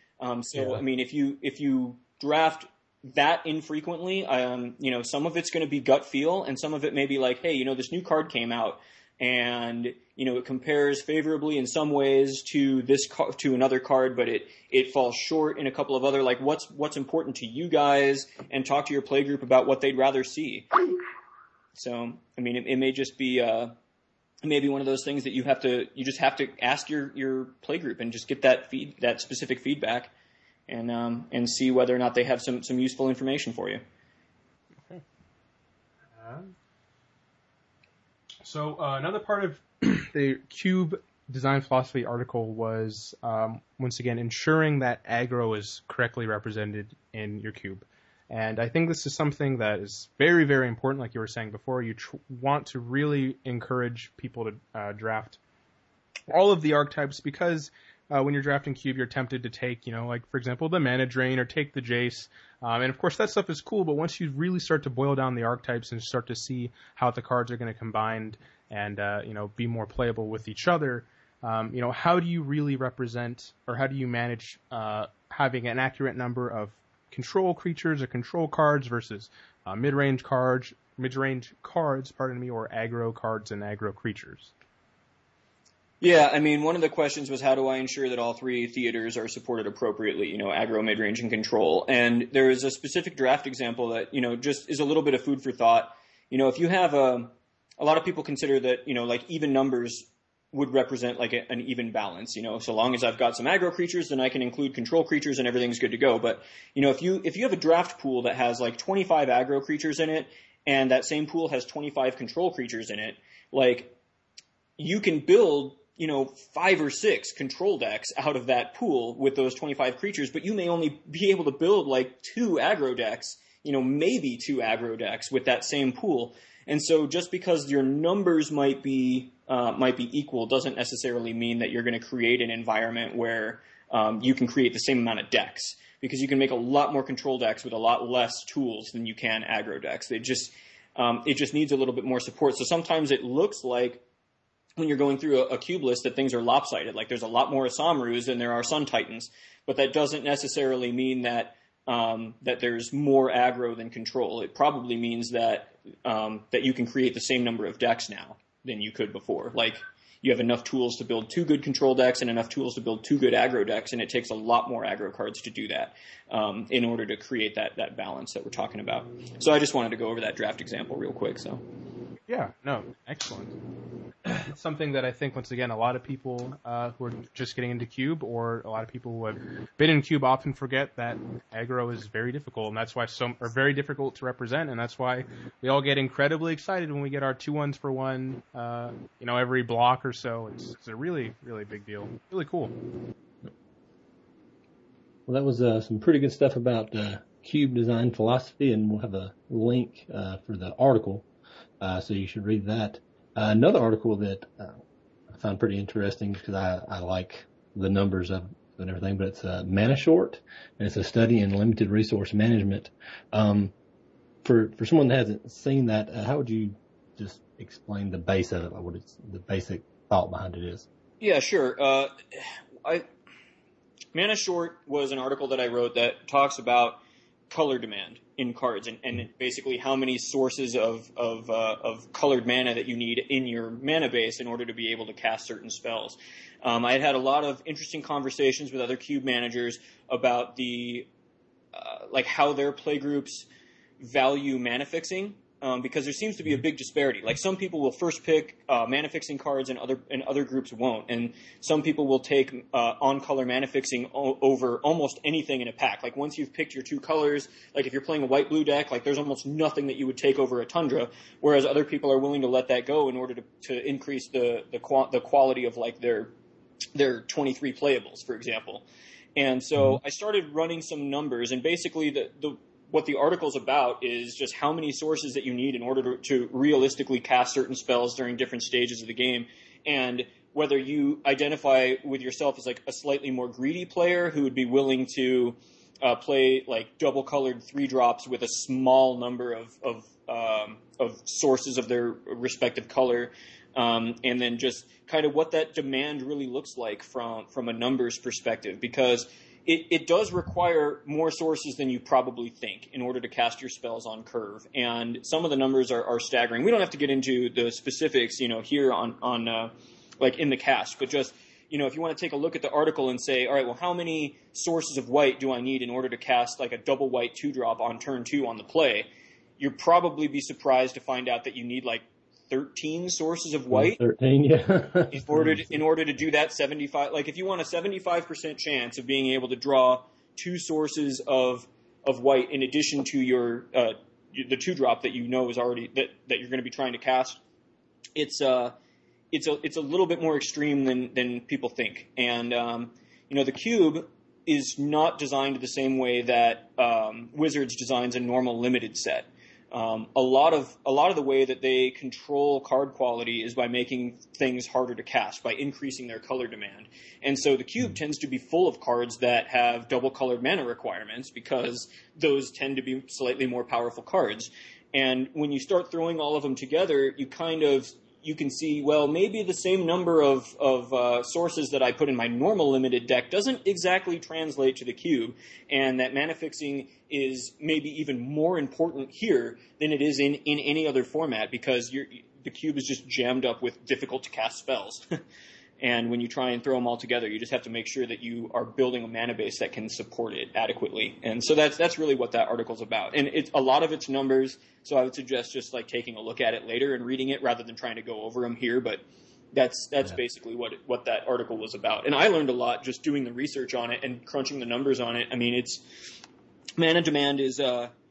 If you draft that infrequently, some of it's going to be gut feel, and some of it may be like, hey, this new card came out, and it compares favorably in some ways to to another card, but it falls short in a couple of other, what's important to you guys, and talk to your playgroup about what they'd rather see. So, it may just be maybe one of those things that you just have to ask your playgroup and just get that specific feedback, and see whether or not they have some useful information for you. Okay. So another part of the cube design philosophy article was, once again, ensuring that aggro is correctly represented in your cube. And I think this is something that is very, very important. Like you were saying before, you want to really encourage people to draft all of the archetypes, because when you're drafting cube, you're tempted to take, for example, the mana drain or take the Jace. And of course that stuff is cool, but once you really start to boil down the archetypes and start to see how the cards are going to combine and, be more playable with each other, how do you really represent, or how do you manage, having an accurate number of control creatures or control cards versus, mid-range cards, or aggro cards and aggro creatures? Yeah, one of the questions was, how do I ensure that all three theaters are supported appropriately, aggro, mid-range, and control? And there is a specific draft example that, just is a little bit of food for thought. If you have a lot of people consider that, even numbers would represent an even balance, so long as I've got some aggro creatures, then I can include control creatures and everything's good to go. But, if you have a draft pool that has 25 aggro creatures in it, and that same pool has 25 control creatures in it, you can build 5 or 6 control decks out of that pool with those 25 creatures, but you may only be able to build 2 aggro decks, maybe 2 aggro decks with that same pool. And so just because your numbers might be equal doesn't necessarily mean that you're going to create an environment where you can create the same amount of decks, because you can make a lot more control decks with a lot less tools than you can aggro decks. It just needs a little bit more support. So sometimes it looks like, when you're going through a cube list, that things are lopsided. There's a lot more Asamrus than there are Sun Titans, but that doesn't necessarily mean that there's more aggro than control. It probably means that you can create the same number of decks now than you could before. you have enough tools to build 2 good control decks and enough tools to build 2 good aggro decks, and it takes a lot more aggro cards to do that in order to create that balance that we're talking about. So I just wanted to go over that draft example real quick. So. Yeah, no, excellent. It's something that I think, once again, a lot of people who are just getting into Cube, or a lot of people who have been in Cube, often forget that aggro is very difficult, and that's why some are very difficult to represent, and that's why we all get incredibly excited when we get our 2-1s for 1, every block or so. It's a really, really big deal. Really cool. Well, that was some pretty good stuff about Cube design philosophy, and we'll have a link for the article. So you should read that. Another article that I found pretty interesting because I like the numbers of and everything, but it's Mana Short, and it's a study in limited resource management. For someone that hasn't seen that, how would you just explain the base of it, what the basic thought behind it is? Yeah, sure. Mana Short was an article that I wrote that talks about color demand in cards and basically how many sources of colored mana that you need in your mana base in order to be able to cast certain spells. I had a lot of interesting conversations with other Cube managers about the how their playgroups value mana fixing. Because there seems to be a big disparity. Like, some people will first pick mana fixing cards and other groups won't. And some people will take on color mana fixing over almost anything in a pack. Like, once you've picked your 2 colors, like if you're playing a white blue deck, like there's almost nothing that you would take over a Tundra, whereas other people are willing to let that go in order to increase the quality of like their 23 playables, for example. And so I started running some numbers, and basically what the article's about is just how many sources that you need in order to realistically cast certain spells during different stages of the game, and whether you identify with yourself as like a slightly more greedy player who would be willing to play like double colored 3-drops with a small number of sources of their respective color, and then just kind of what that demand really looks like from a numbers perspective, because it does require more sources than you probably think in order to cast your spells on curve. And some of the numbers are staggering. We don't have to get into the specifics, here on like in the cast, but just, if you want to take a look at the article and say, all right, well, how many sources of white do I need in order to cast like a double white 2-drop on turn 2 on the play? You'd probably be surprised to find out that you need like 13 sources of white. 13, yeah. in order to do that 75, like if you want a 75% chance of being able to draw 2 sources of white in addition to your the 2-drop that is already that you're going to be trying to cast, it's a little bit more extreme than people think. And the Cube is not designed the same way that Wizards designs a normal limited set. A lot of the way that they control card quality is by making things harder to cast, by increasing their color demand. And so the Cube tends to be full of cards that have double colored mana requirements because those tend to be slightly more powerful cards. And when you start throwing all of them together, you can see, well, maybe the same number of sources that I put in my normal limited deck doesn't exactly translate to the Cube, and that mana fixing is maybe even more important here than it is in any other format, because the Cube is just jammed up with difficult to cast spells. And when you try and throw them all together, you just have to make sure that you are building a mana base that can support it adequately. And so that's really what that article's about. And a lot of it's numbers, so I would suggest just like taking a look at it later and reading it rather than trying to go over them here. But that's basically what that article was about. And I learned a lot just doing the research on it and crunching the numbers on it. I mean, mana demand is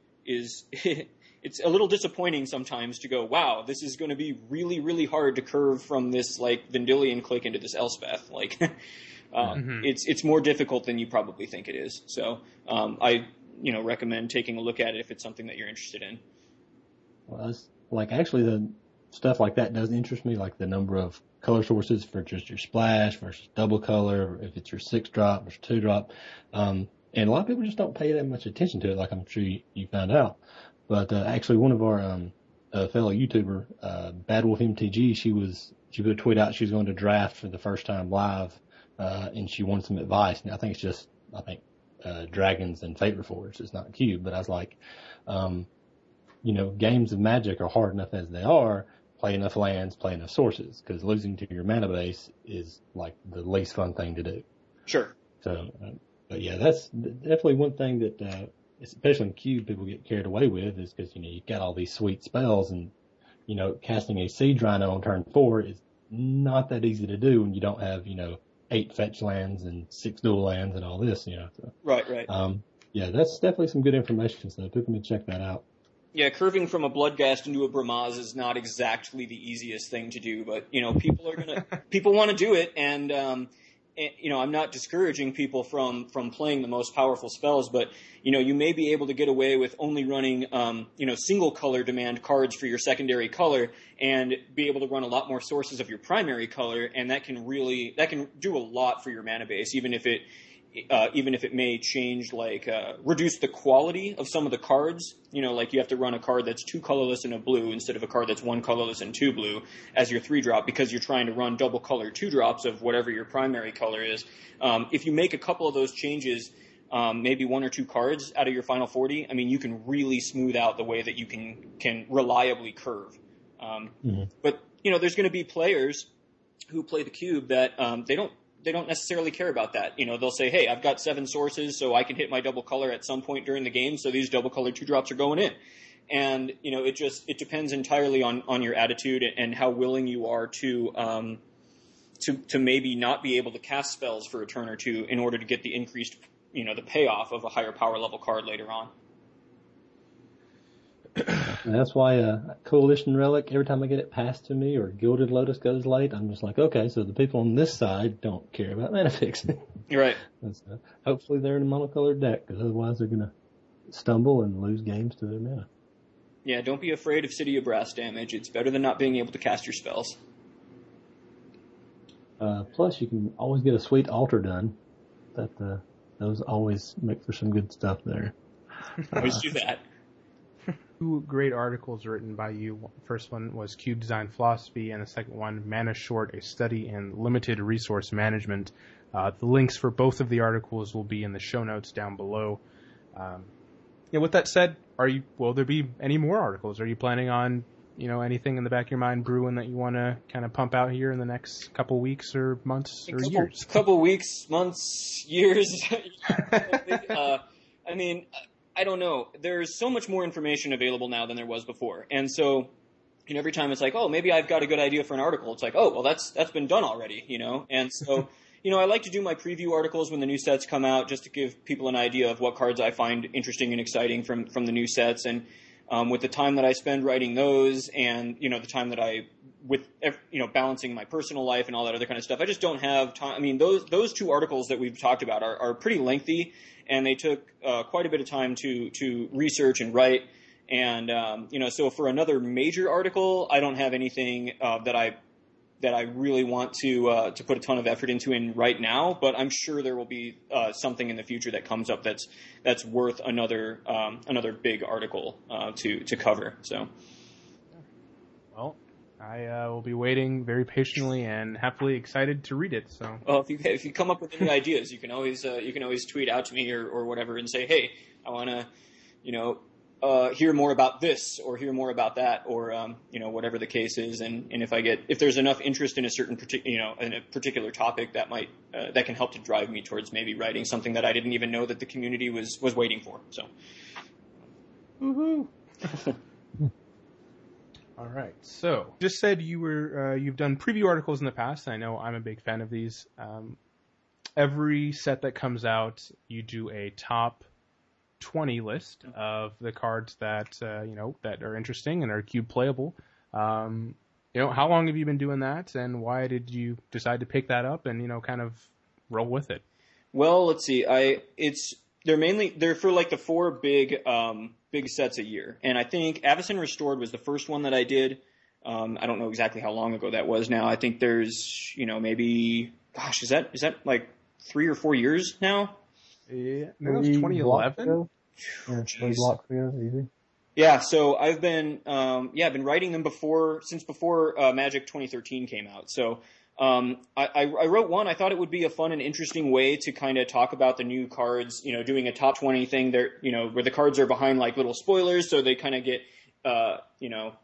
it's a little disappointing sometimes to go, wow, this is going to be really, really hard to curve from this like Vendilion click into this Elspeth. Like, it's more difficult than you probably think it is. So I recommend taking a look at it if it's something that you're interested in. Well, actually the stuff like that does interest me, like the number of color sources for just your splash versus double color, if it's your 6-drop versus 2-drop. And a lot of people just don't pay that much attention to it, like I'm sure you found out. But actually, one of our fellow YouTuber, Bad Wolf MTG, she put a tweet out she was going to draft for the first time live, and she wanted some advice. And I think Dragons and Fate Reforged. It's not Cube, but I was like, games of Magic are hard enough as they are. play enough lands, play enough sources, because losing to your mana base is like the least fun thing to do. Sure. So, but yeah, that's definitely one thing that, especially in Cube, people get carried away with is because, you've got all these sweet spells and, casting a Siege Rhino on turn 4 is not that easy to do when you don't have, 8 fetch lands and 6 dual lands and all this, So, Right. Yeah, that's definitely some good information, so people can check that out. Yeah, curving from a Bloodghast into a Bramaz is not exactly the easiest thing to do, but people want to do it, and I'm not discouraging people from playing the most powerful spells, but you may be able to get away with only running single color demand cards for your secondary color, and be able to run a lot more sources of your primary color, and that can do a lot for your mana base, even if it may change, reduce the quality of some of the cards. Like you have to run a card that's 2 colorless and a blue instead of a card that's 1 colorless and 2 blue as your 3-drop, because you're trying to run double color 2-drops of whatever your primary color is. If you make a couple of those changes, maybe 1 or 2 cards out of your final 40, you can really smooth out the way that you can reliably curve. But, there's going to be players who play the cube that they don't necessarily care about that. They'll say, hey, I've got 7 sources, so I can hit my double color at some point during the game, so these double color 2-drops are going in. And, it depends entirely on your attitude and how willing you are to maybe not be able to cast spells for a turn or two in order to get the increased, the payoff of a higher power level card later on. And that's why Coalition Relic, every time I get it passed to me, or Gilded Lotus goes late, I'm just like, okay, so the people on this side don't care about mana fixing. Right. Hopefully they're in a monocolored deck, because otherwise they're going to stumble and lose games to their mana. Yeah, don't be afraid of City of Brass damage. It's better than not being able to cast your spells. Plus, you can always get a sweet altar done. Those always make for some good stuff there. Always do that. 2 great articles written by you. First one was Cube Design Philosophy, and the second one, Mana Short, A Study in Limited Resource Management. The links for both of the articles will be in the show notes down below. With that said, will there be any more articles? Are you planning on, anything in the back of your mind brewing that you want to kind of pump out here in the next couple weeks or months or years? Couple weeks, months, years. I don't know. There's so much more information available now than there was before. And so, every time it's like, oh, maybe I've got a good idea for an article. It's like, oh, well, that's been done already, And so, I like to do my preview articles when the new sets come out, just to give people an idea of what cards I find interesting and exciting from the new sets. And with the time that I spend writing those, and the time that balancing my personal life and all that other kind of stuff, I just don't have time. Those 2 articles that we've talked about are pretty lengthy, and they took quite a bit of time to research and write. And so for another major article, I don't have anything that I really want to put a ton of effort into right now. But I'm sure there will be something in the future that comes up that's worth another big article to cover. So, well, I will be waiting very patiently and happily excited to read it. So, well, if you come up with any ideas, you can always tweet out to me or whatever and say, hey, I want to hear more about this or hear more about that, or whatever the case is. And if there's enough interest in a certain in a particular topic, that can help to drive me towards maybe writing something that I didn't even know that the community was waiting for. So, woohoo! All right. So, just said you've done preview articles in the past. I know I'm a big fan of these. Every set that comes out, you do a top 20 list of the cards that that are interesting and are cube playable. How long have you been doing that, and why did you decide to pick that up and kind of roll with it? Well, let's see. They're for like the 4 big sets a year, and I think Avacyn Restored was the first one that I did. I don't know exactly how long ago that was now. I think there's maybe, gosh, is that like 3 or 4 years now? Yeah, it was 2011. Easy. Yeah, so I've been been writing them since before Magic 2013 came out. So I wrote one. I thought it would be a fun and interesting way to kind of talk about the new cards. Doing a top 20 thing there. Where the cards are behind like little spoilers, so they kind of get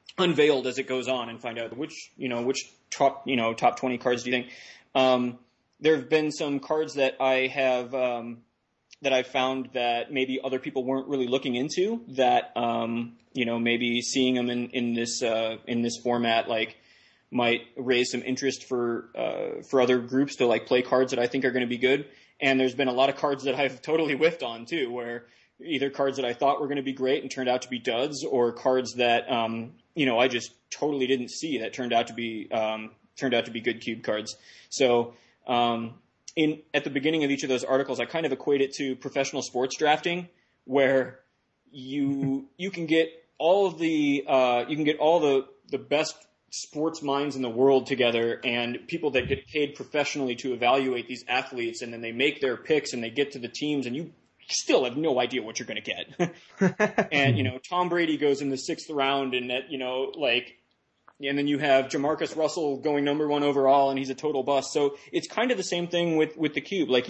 unveiled as it goes on and find out which top 20 cards do you think. There have been some cards that I have that I found that maybe other people weren't really looking into, that maybe seeing them in this format like might raise some interest for other groups to like play cards that I think are going to be good. And there's been a lot of cards that I've totally whiffed on too, where either cards that I thought were going to be great and turned out to be duds, or cards that I just totally didn't see that turned out to be good cube cards. So at the beginning of each of those articles, I kind of equate it to professional sports drafting, where you can get all the best sports minds in the world together, and people that get paid professionally to evaluate these athletes, and then they make their picks and they get to the teams, and you still have no idea what you're going to get. And Tom Brady goes in the 6th round, and that and then you have Jamarcus Russell going number 1 overall, and he's a total bust. So it's kind of the same thing with the cube. Like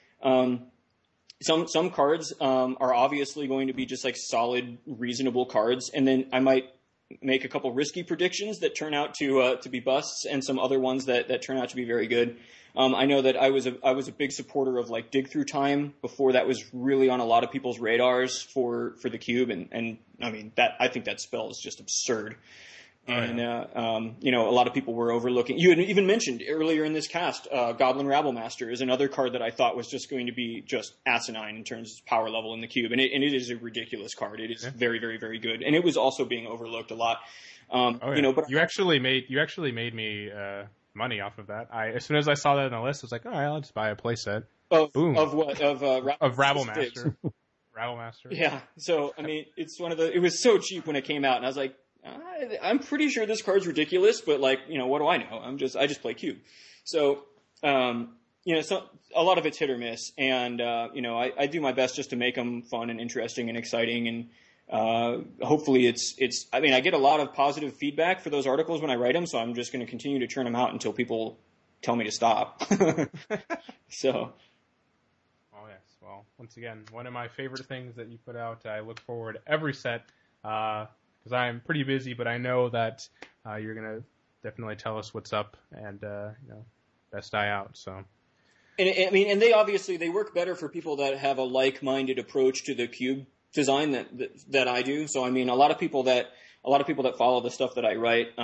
some cards are obviously going to be just like solid, reasonable cards, and then I might make a couple risky predictions that turn out to be busts, and some other ones that turn out to be very good. I know that I was a big supporter of like Dig Through Time before that was really on a lot of people's radars for the cube, and I mean I think that spell is just absurd. And, a lot of people were overlooking. You had even mentioned earlier in this cast, Goblin Rabblemaster is another card that I thought was just going to be just asinine in terms of power level in the cube. And it is a ridiculous card. It is very, very, very good. And it was also being overlooked a lot. But you actually made me, money off of that. As soon as I saw that on the list, I was like, all right, I'll just buy a playset. Boom. Of what? Of Rabblemaster. Rabblemaster. Yeah. So, I mean, it was so cheap when it came out, and I was like, I'm pretty sure this card's ridiculous, but what do I know? I just play cube. So, so a lot of it's hit or miss, and I do my best just to make them fun and interesting and exciting, and hopefully it's. I mean, I get a lot of positive feedback for those articles when I write them, so I'm just going to continue to churn them out until people tell me to stop. So. Oh yes. Well, once again, one of my favorite things that you put out. I look forward to every set. Because I'm pretty busy, but I know that you're going to definitely tell us what's up and, best eye out. So, and they obviously, they work better for people that have a like-minded approach to the cube design that I do. So, I mean, a lot of people that follow the stuff that I write,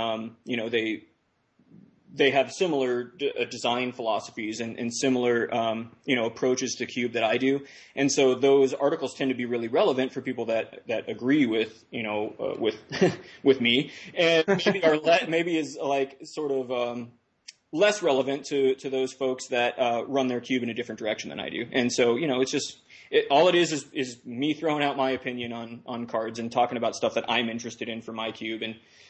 they have similar design philosophies and similar, approaches to cube that I do. And so those articles tend to be really relevant for people that agree with me, and maybe is like sort of, less relevant to those folks that, run their cube in a different direction than I do. And so, it's just, all it is me throwing out my opinion on cards and talking about stuff that I'm interested in for my cube.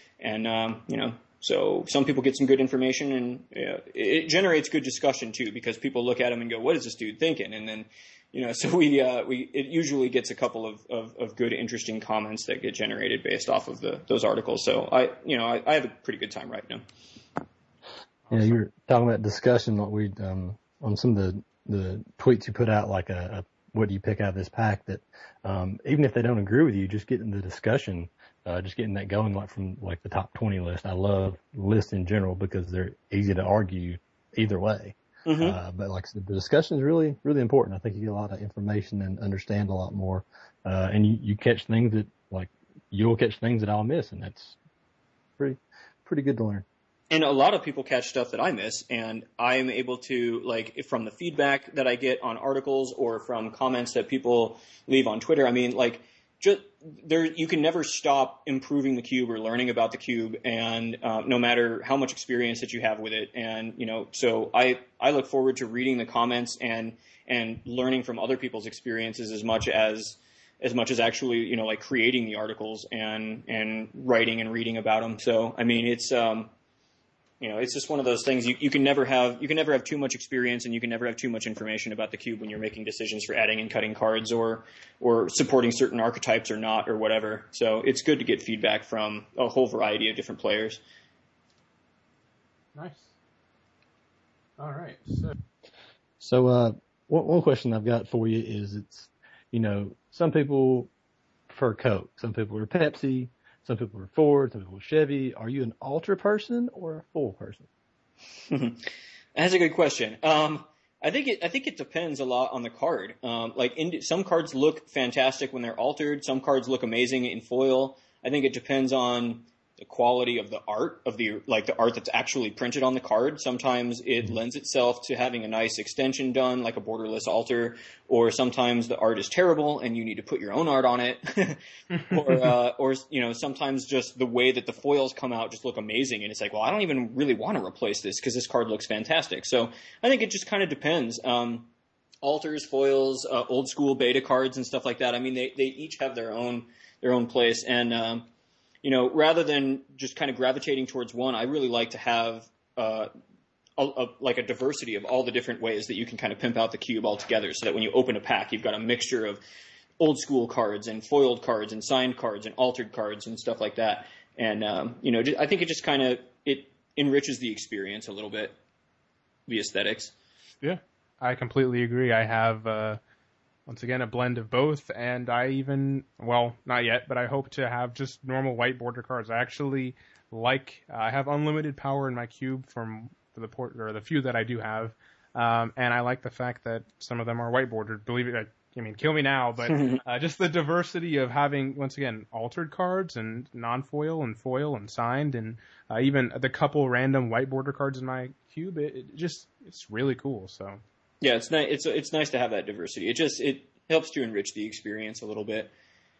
And so some people get some good information, and it generates good discussion too, because people look at them and go, what is this dude thinking? And then, so it usually gets a couple of good, interesting comments that get generated based off of those articles. So I have a pretty good time right now. Yeah, you were talking about discussion, like on some of the tweets you put out, like what do you pick out of this pack, that, even if they don't agree with you, just getting the discussion, just getting that going, like from like the top 20 list. I love lists in general because they're easy to argue either way. Mm-hmm. But like the discussion is really, really important. I think you get a lot of information and understand a lot more. And you catch things that you'll catch things that I'll miss, and that's pretty good to learn. And a lot of people catch stuff that I miss, and I am able to, from the feedback that I get on articles or from comments that people leave on Twitter. I mean, you can never stop improving the cube or learning about the cube, and no matter how much experience that you have with it. And so I look forward to reading the comments and learning from other people's experiences as much as actually creating the articles and writing and reading about them. So I mean, it's it's just one of those things. You can never have too much experience, and you can never have too much information about the cube when you're making decisions for adding and cutting cards or supporting certain archetypes or not, or whatever. So it's good to get feedback from a whole variety of different players. Nice. All right. So one question I've got for you is, it's, some people prefer Coke, some people are Pepsi. Some people are Ford, some people are Chevy. Are you an alter person or a full person? That's a good question. I think it depends a lot on the card. Some cards look fantastic when they're altered. Some cards look amazing in foil. I think it depends on the quality of the art the art that's actually printed on the card. Sometimes it lends itself to having a nice extension done, like a borderless alter, or sometimes the art is terrible and you need to put your own art on it. or sometimes just the way that the foils come out just look amazing, and it's like, well, I don't even really want to replace this because this card looks fantastic. So I think it just kind of depends. Alters, foils, old school beta cards and stuff like that. I mean, they each have their own place, and rather than just kind of gravitating towards one, I really like to have a diversity of all the different ways that you can kind of pimp out the cube altogether, so that when you open a pack, you've got a mixture of old school cards and foiled cards and signed cards and altered cards and stuff like that. And I think it just kind of it enriches the experience a little bit, the aesthetics. Yeah, I completely agree. I have once again a blend of both, and I not yet, but I hope to have just normal white border cards. I have unlimited power in my cube for the few that I do have, and I like the fact that some of them are white bordered. Kill me now, but just the diversity of having, once again, altered cards and non-foil and foil and signed, and even the couple random white border cards in my cube. It's really cool. So. Yeah, it's nice. It's nice to have that diversity. It helps to enrich the experience a little bit.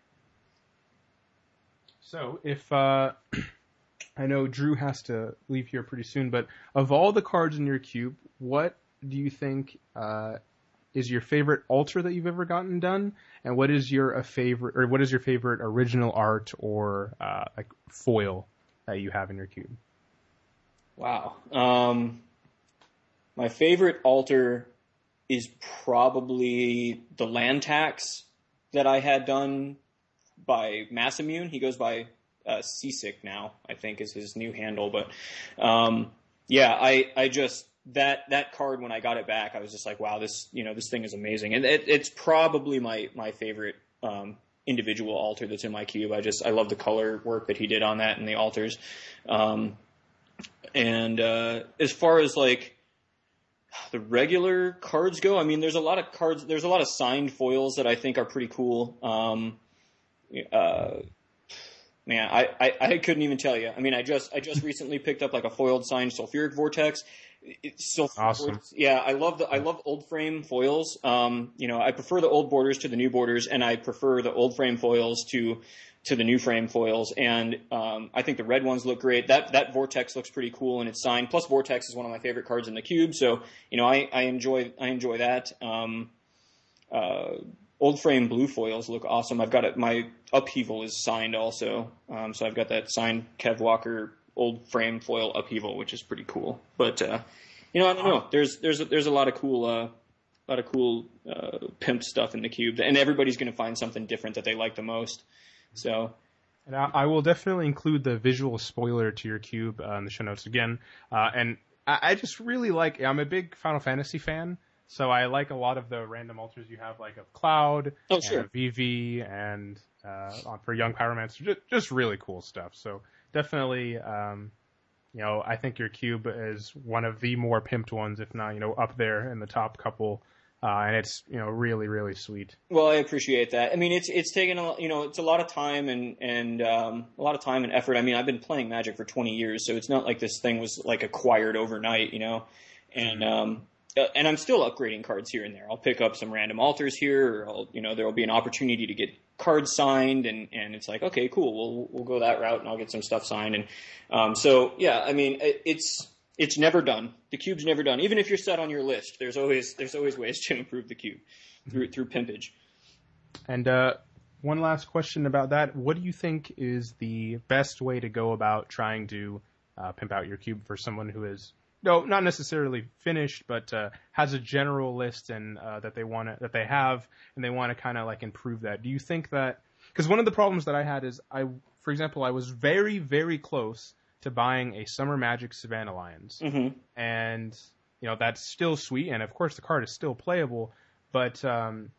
So if I know Drew has to leave here pretty soon, but of all the cards in your cube, what do you think is your favorite alter that you've ever gotten done, and what is your favorite original art or foil that you have in your cube? Wow, my favorite alter is probably the land tax that I had done by Massimune. He goes by Seasick now, I think is his new handle. But I just that card, when I got it back, I was just like, wow, this thing is amazing, and it's probably my favorite individual alter that's in my cube. I love the color work that he did on that and the alters. As far as the regular cards go, I mean, there's a lot of cards. There's a lot of signed foils that I think are pretty cool. I couldn't even tell you. I mean, I just recently picked up a foiled signed Sulfuric Vortex. It's so awesome. Yeah, I love old frame foils. I prefer the old borders to the new borders, and I prefer the old frame foils to the new frame foils. And I think the red ones look great. That Vortex looks pretty cool, and it's signed. Plus, Vortex is one of my favorite cards in the cube, so I enjoy that. Old frame blue foils look awesome. I've got it. My Upheaval is signed also, so I've got that signed Kev Walker old frame foil Upheaval, which is pretty cool. But I don't know. There's a lot of cool pimp stuff in the cube, and everybody's going to find something different that they like the most. So, and I will definitely include the visual spoiler to your cube in the show notes again. And I just really I'm a big Final Fantasy fan, so I like a lot of the random alters you have, like of Cloud, sure, and VV, and for Young Pyromancer, just really cool stuff. So definitely, I think your cube is one of the more pimped ones, if not, up there in the top couple. And it's, really, really sweet. Well, I appreciate that. I mean, it's taken it's a lot of time and a lot of time and effort. I mean, I've been playing Magic for 20 years, so it's not like this thing was acquired overnight, and I'm still upgrading cards here and there. I'll pick up some random alters here, or there'll be an opportunity to get cards signed, and it's like, okay, cool, we'll go that route, and I'll get some stuff signed. And so yeah, I mean, it's never done. The cube's never done. Even if you're set on your list, there's always ways to improve the cube through pimpage. And one last question about that: what do you think is the best way to go about trying to pimp out your cube for someone who is not necessarily finished, but has a general list and that they have, and they want to kind of improve that? Do you think that, because one of the problems that I had is for example, I was very, very close to buying a Summer Magic Savannah Lions, and that's still sweet, and of course the card is still playable, but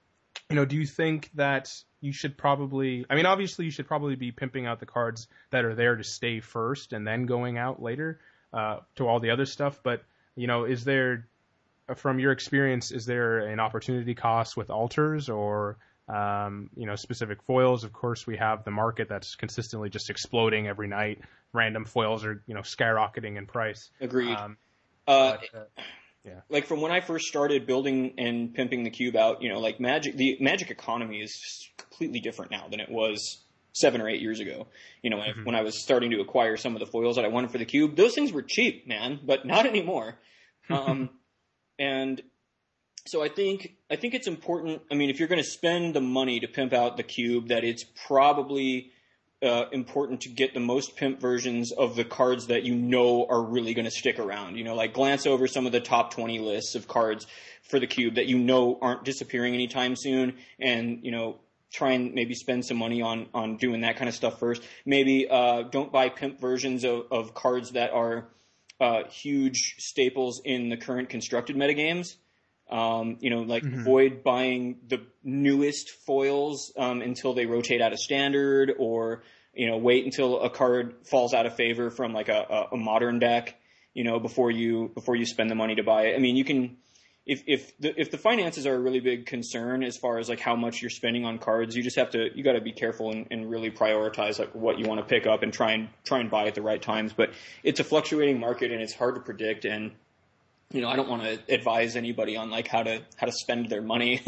do you think that you should probably, obviously you should probably be pimping out the cards that are there to stay first and then going out later to all the other stuff. But, is there, from your experience, is there an opportunity cost with alters or, specific foils? Of course, we have the market that's consistently just exploding every night. Random foils are, skyrocketing in price. Agreed. Yeah. Like from when I first started building and pimping the cube out, like the Magic economy is completely different now than it was 7 or 8 years ago. When I was starting to acquire some of the foils that I wanted for the cube, those things were cheap, man, but not anymore. And so I think it's important. If you're going to spend the money to pimp out the cube, that it's probably important to get the most pimp versions of the cards that are really going to stick around. Like glance over some of the top 20 lists of cards for the cube that aren't disappearing anytime soon, and try and maybe spend some money on doing that kind of stuff first. Maybe don't buy pimp versions of cards that are huge staples in the current constructed metagames. Avoid buying the newest foils until they rotate out of standard, or wait until a card falls out of favor from like a modern deck, before you spend the money to buy it. You can, if the finances are a really big concern as far as like how much you're spending on cards, you got to be careful and really prioritize like what you want to pick up and try and buy at the right times. But it's a fluctuating market and it's hard to predict, and I don't want to advise anybody on like how to spend their money,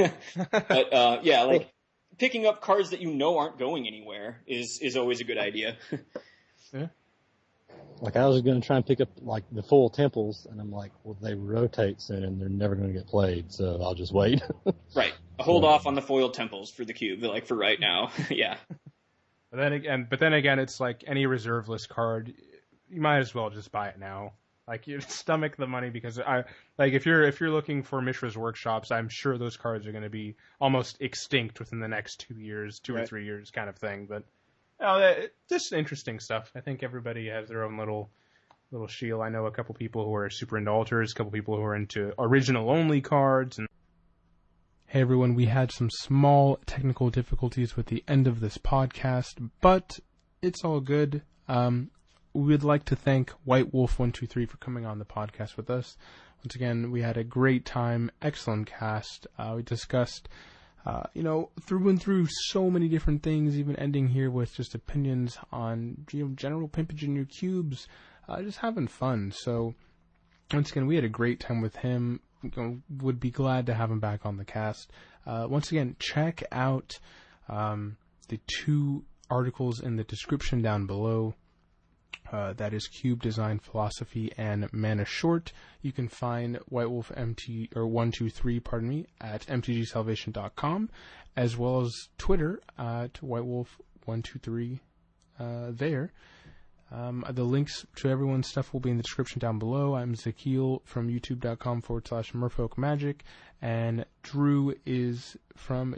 but picking up cards that aren't going anywhere is always a good idea. Yeah. Like I was going to try and pick up like the full temples, and I'm like, well, they rotate soon and they're never going to get played, so I'll just wait. Right. Hold off on the foiled temples for the cube, like for right now. Yeah. But then again, it's like any reserve list card, you might as well just buy it now. Like you stomach the money, because if you're looking for Mishra's Workshops, I'm sure those cards are going to be almost extinct within the next 2 years, or 3 years, kind of thing. But just interesting stuff. I think everybody has their own little shield. I know a couple people who are super into alters, a couple people who are into original only cards. And hey everyone, we had some small technical difficulties with the end of this podcast, but it's all good. We would like to thank White Wolf 123 for coming on the podcast with us. Once again, we had a great time, excellent cast. We discussed, through and through so many different things, even ending here with just opinions on, general pimpage in your cubes, just having fun. So, once again, we had a great time with him. Would be glad to have him back on the cast. Once again, check out the 2 articles in the description down below. That is Cube Design Philosophy and Mana Short. You can find White Wolf 123, at mtgsalvation.com, as well as Twitter at White Wolf 123 there. The links to everyone's stuff will be in the description down below. I'm Zakil from youtube.com/merfolkmagic, and Drew is from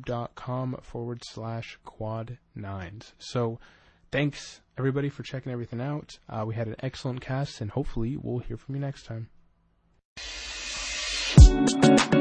youtube.com/quad9s. So, thanks, everybody, for checking everything out. We had an excellent cast, and hopefully we'll hear from you next time.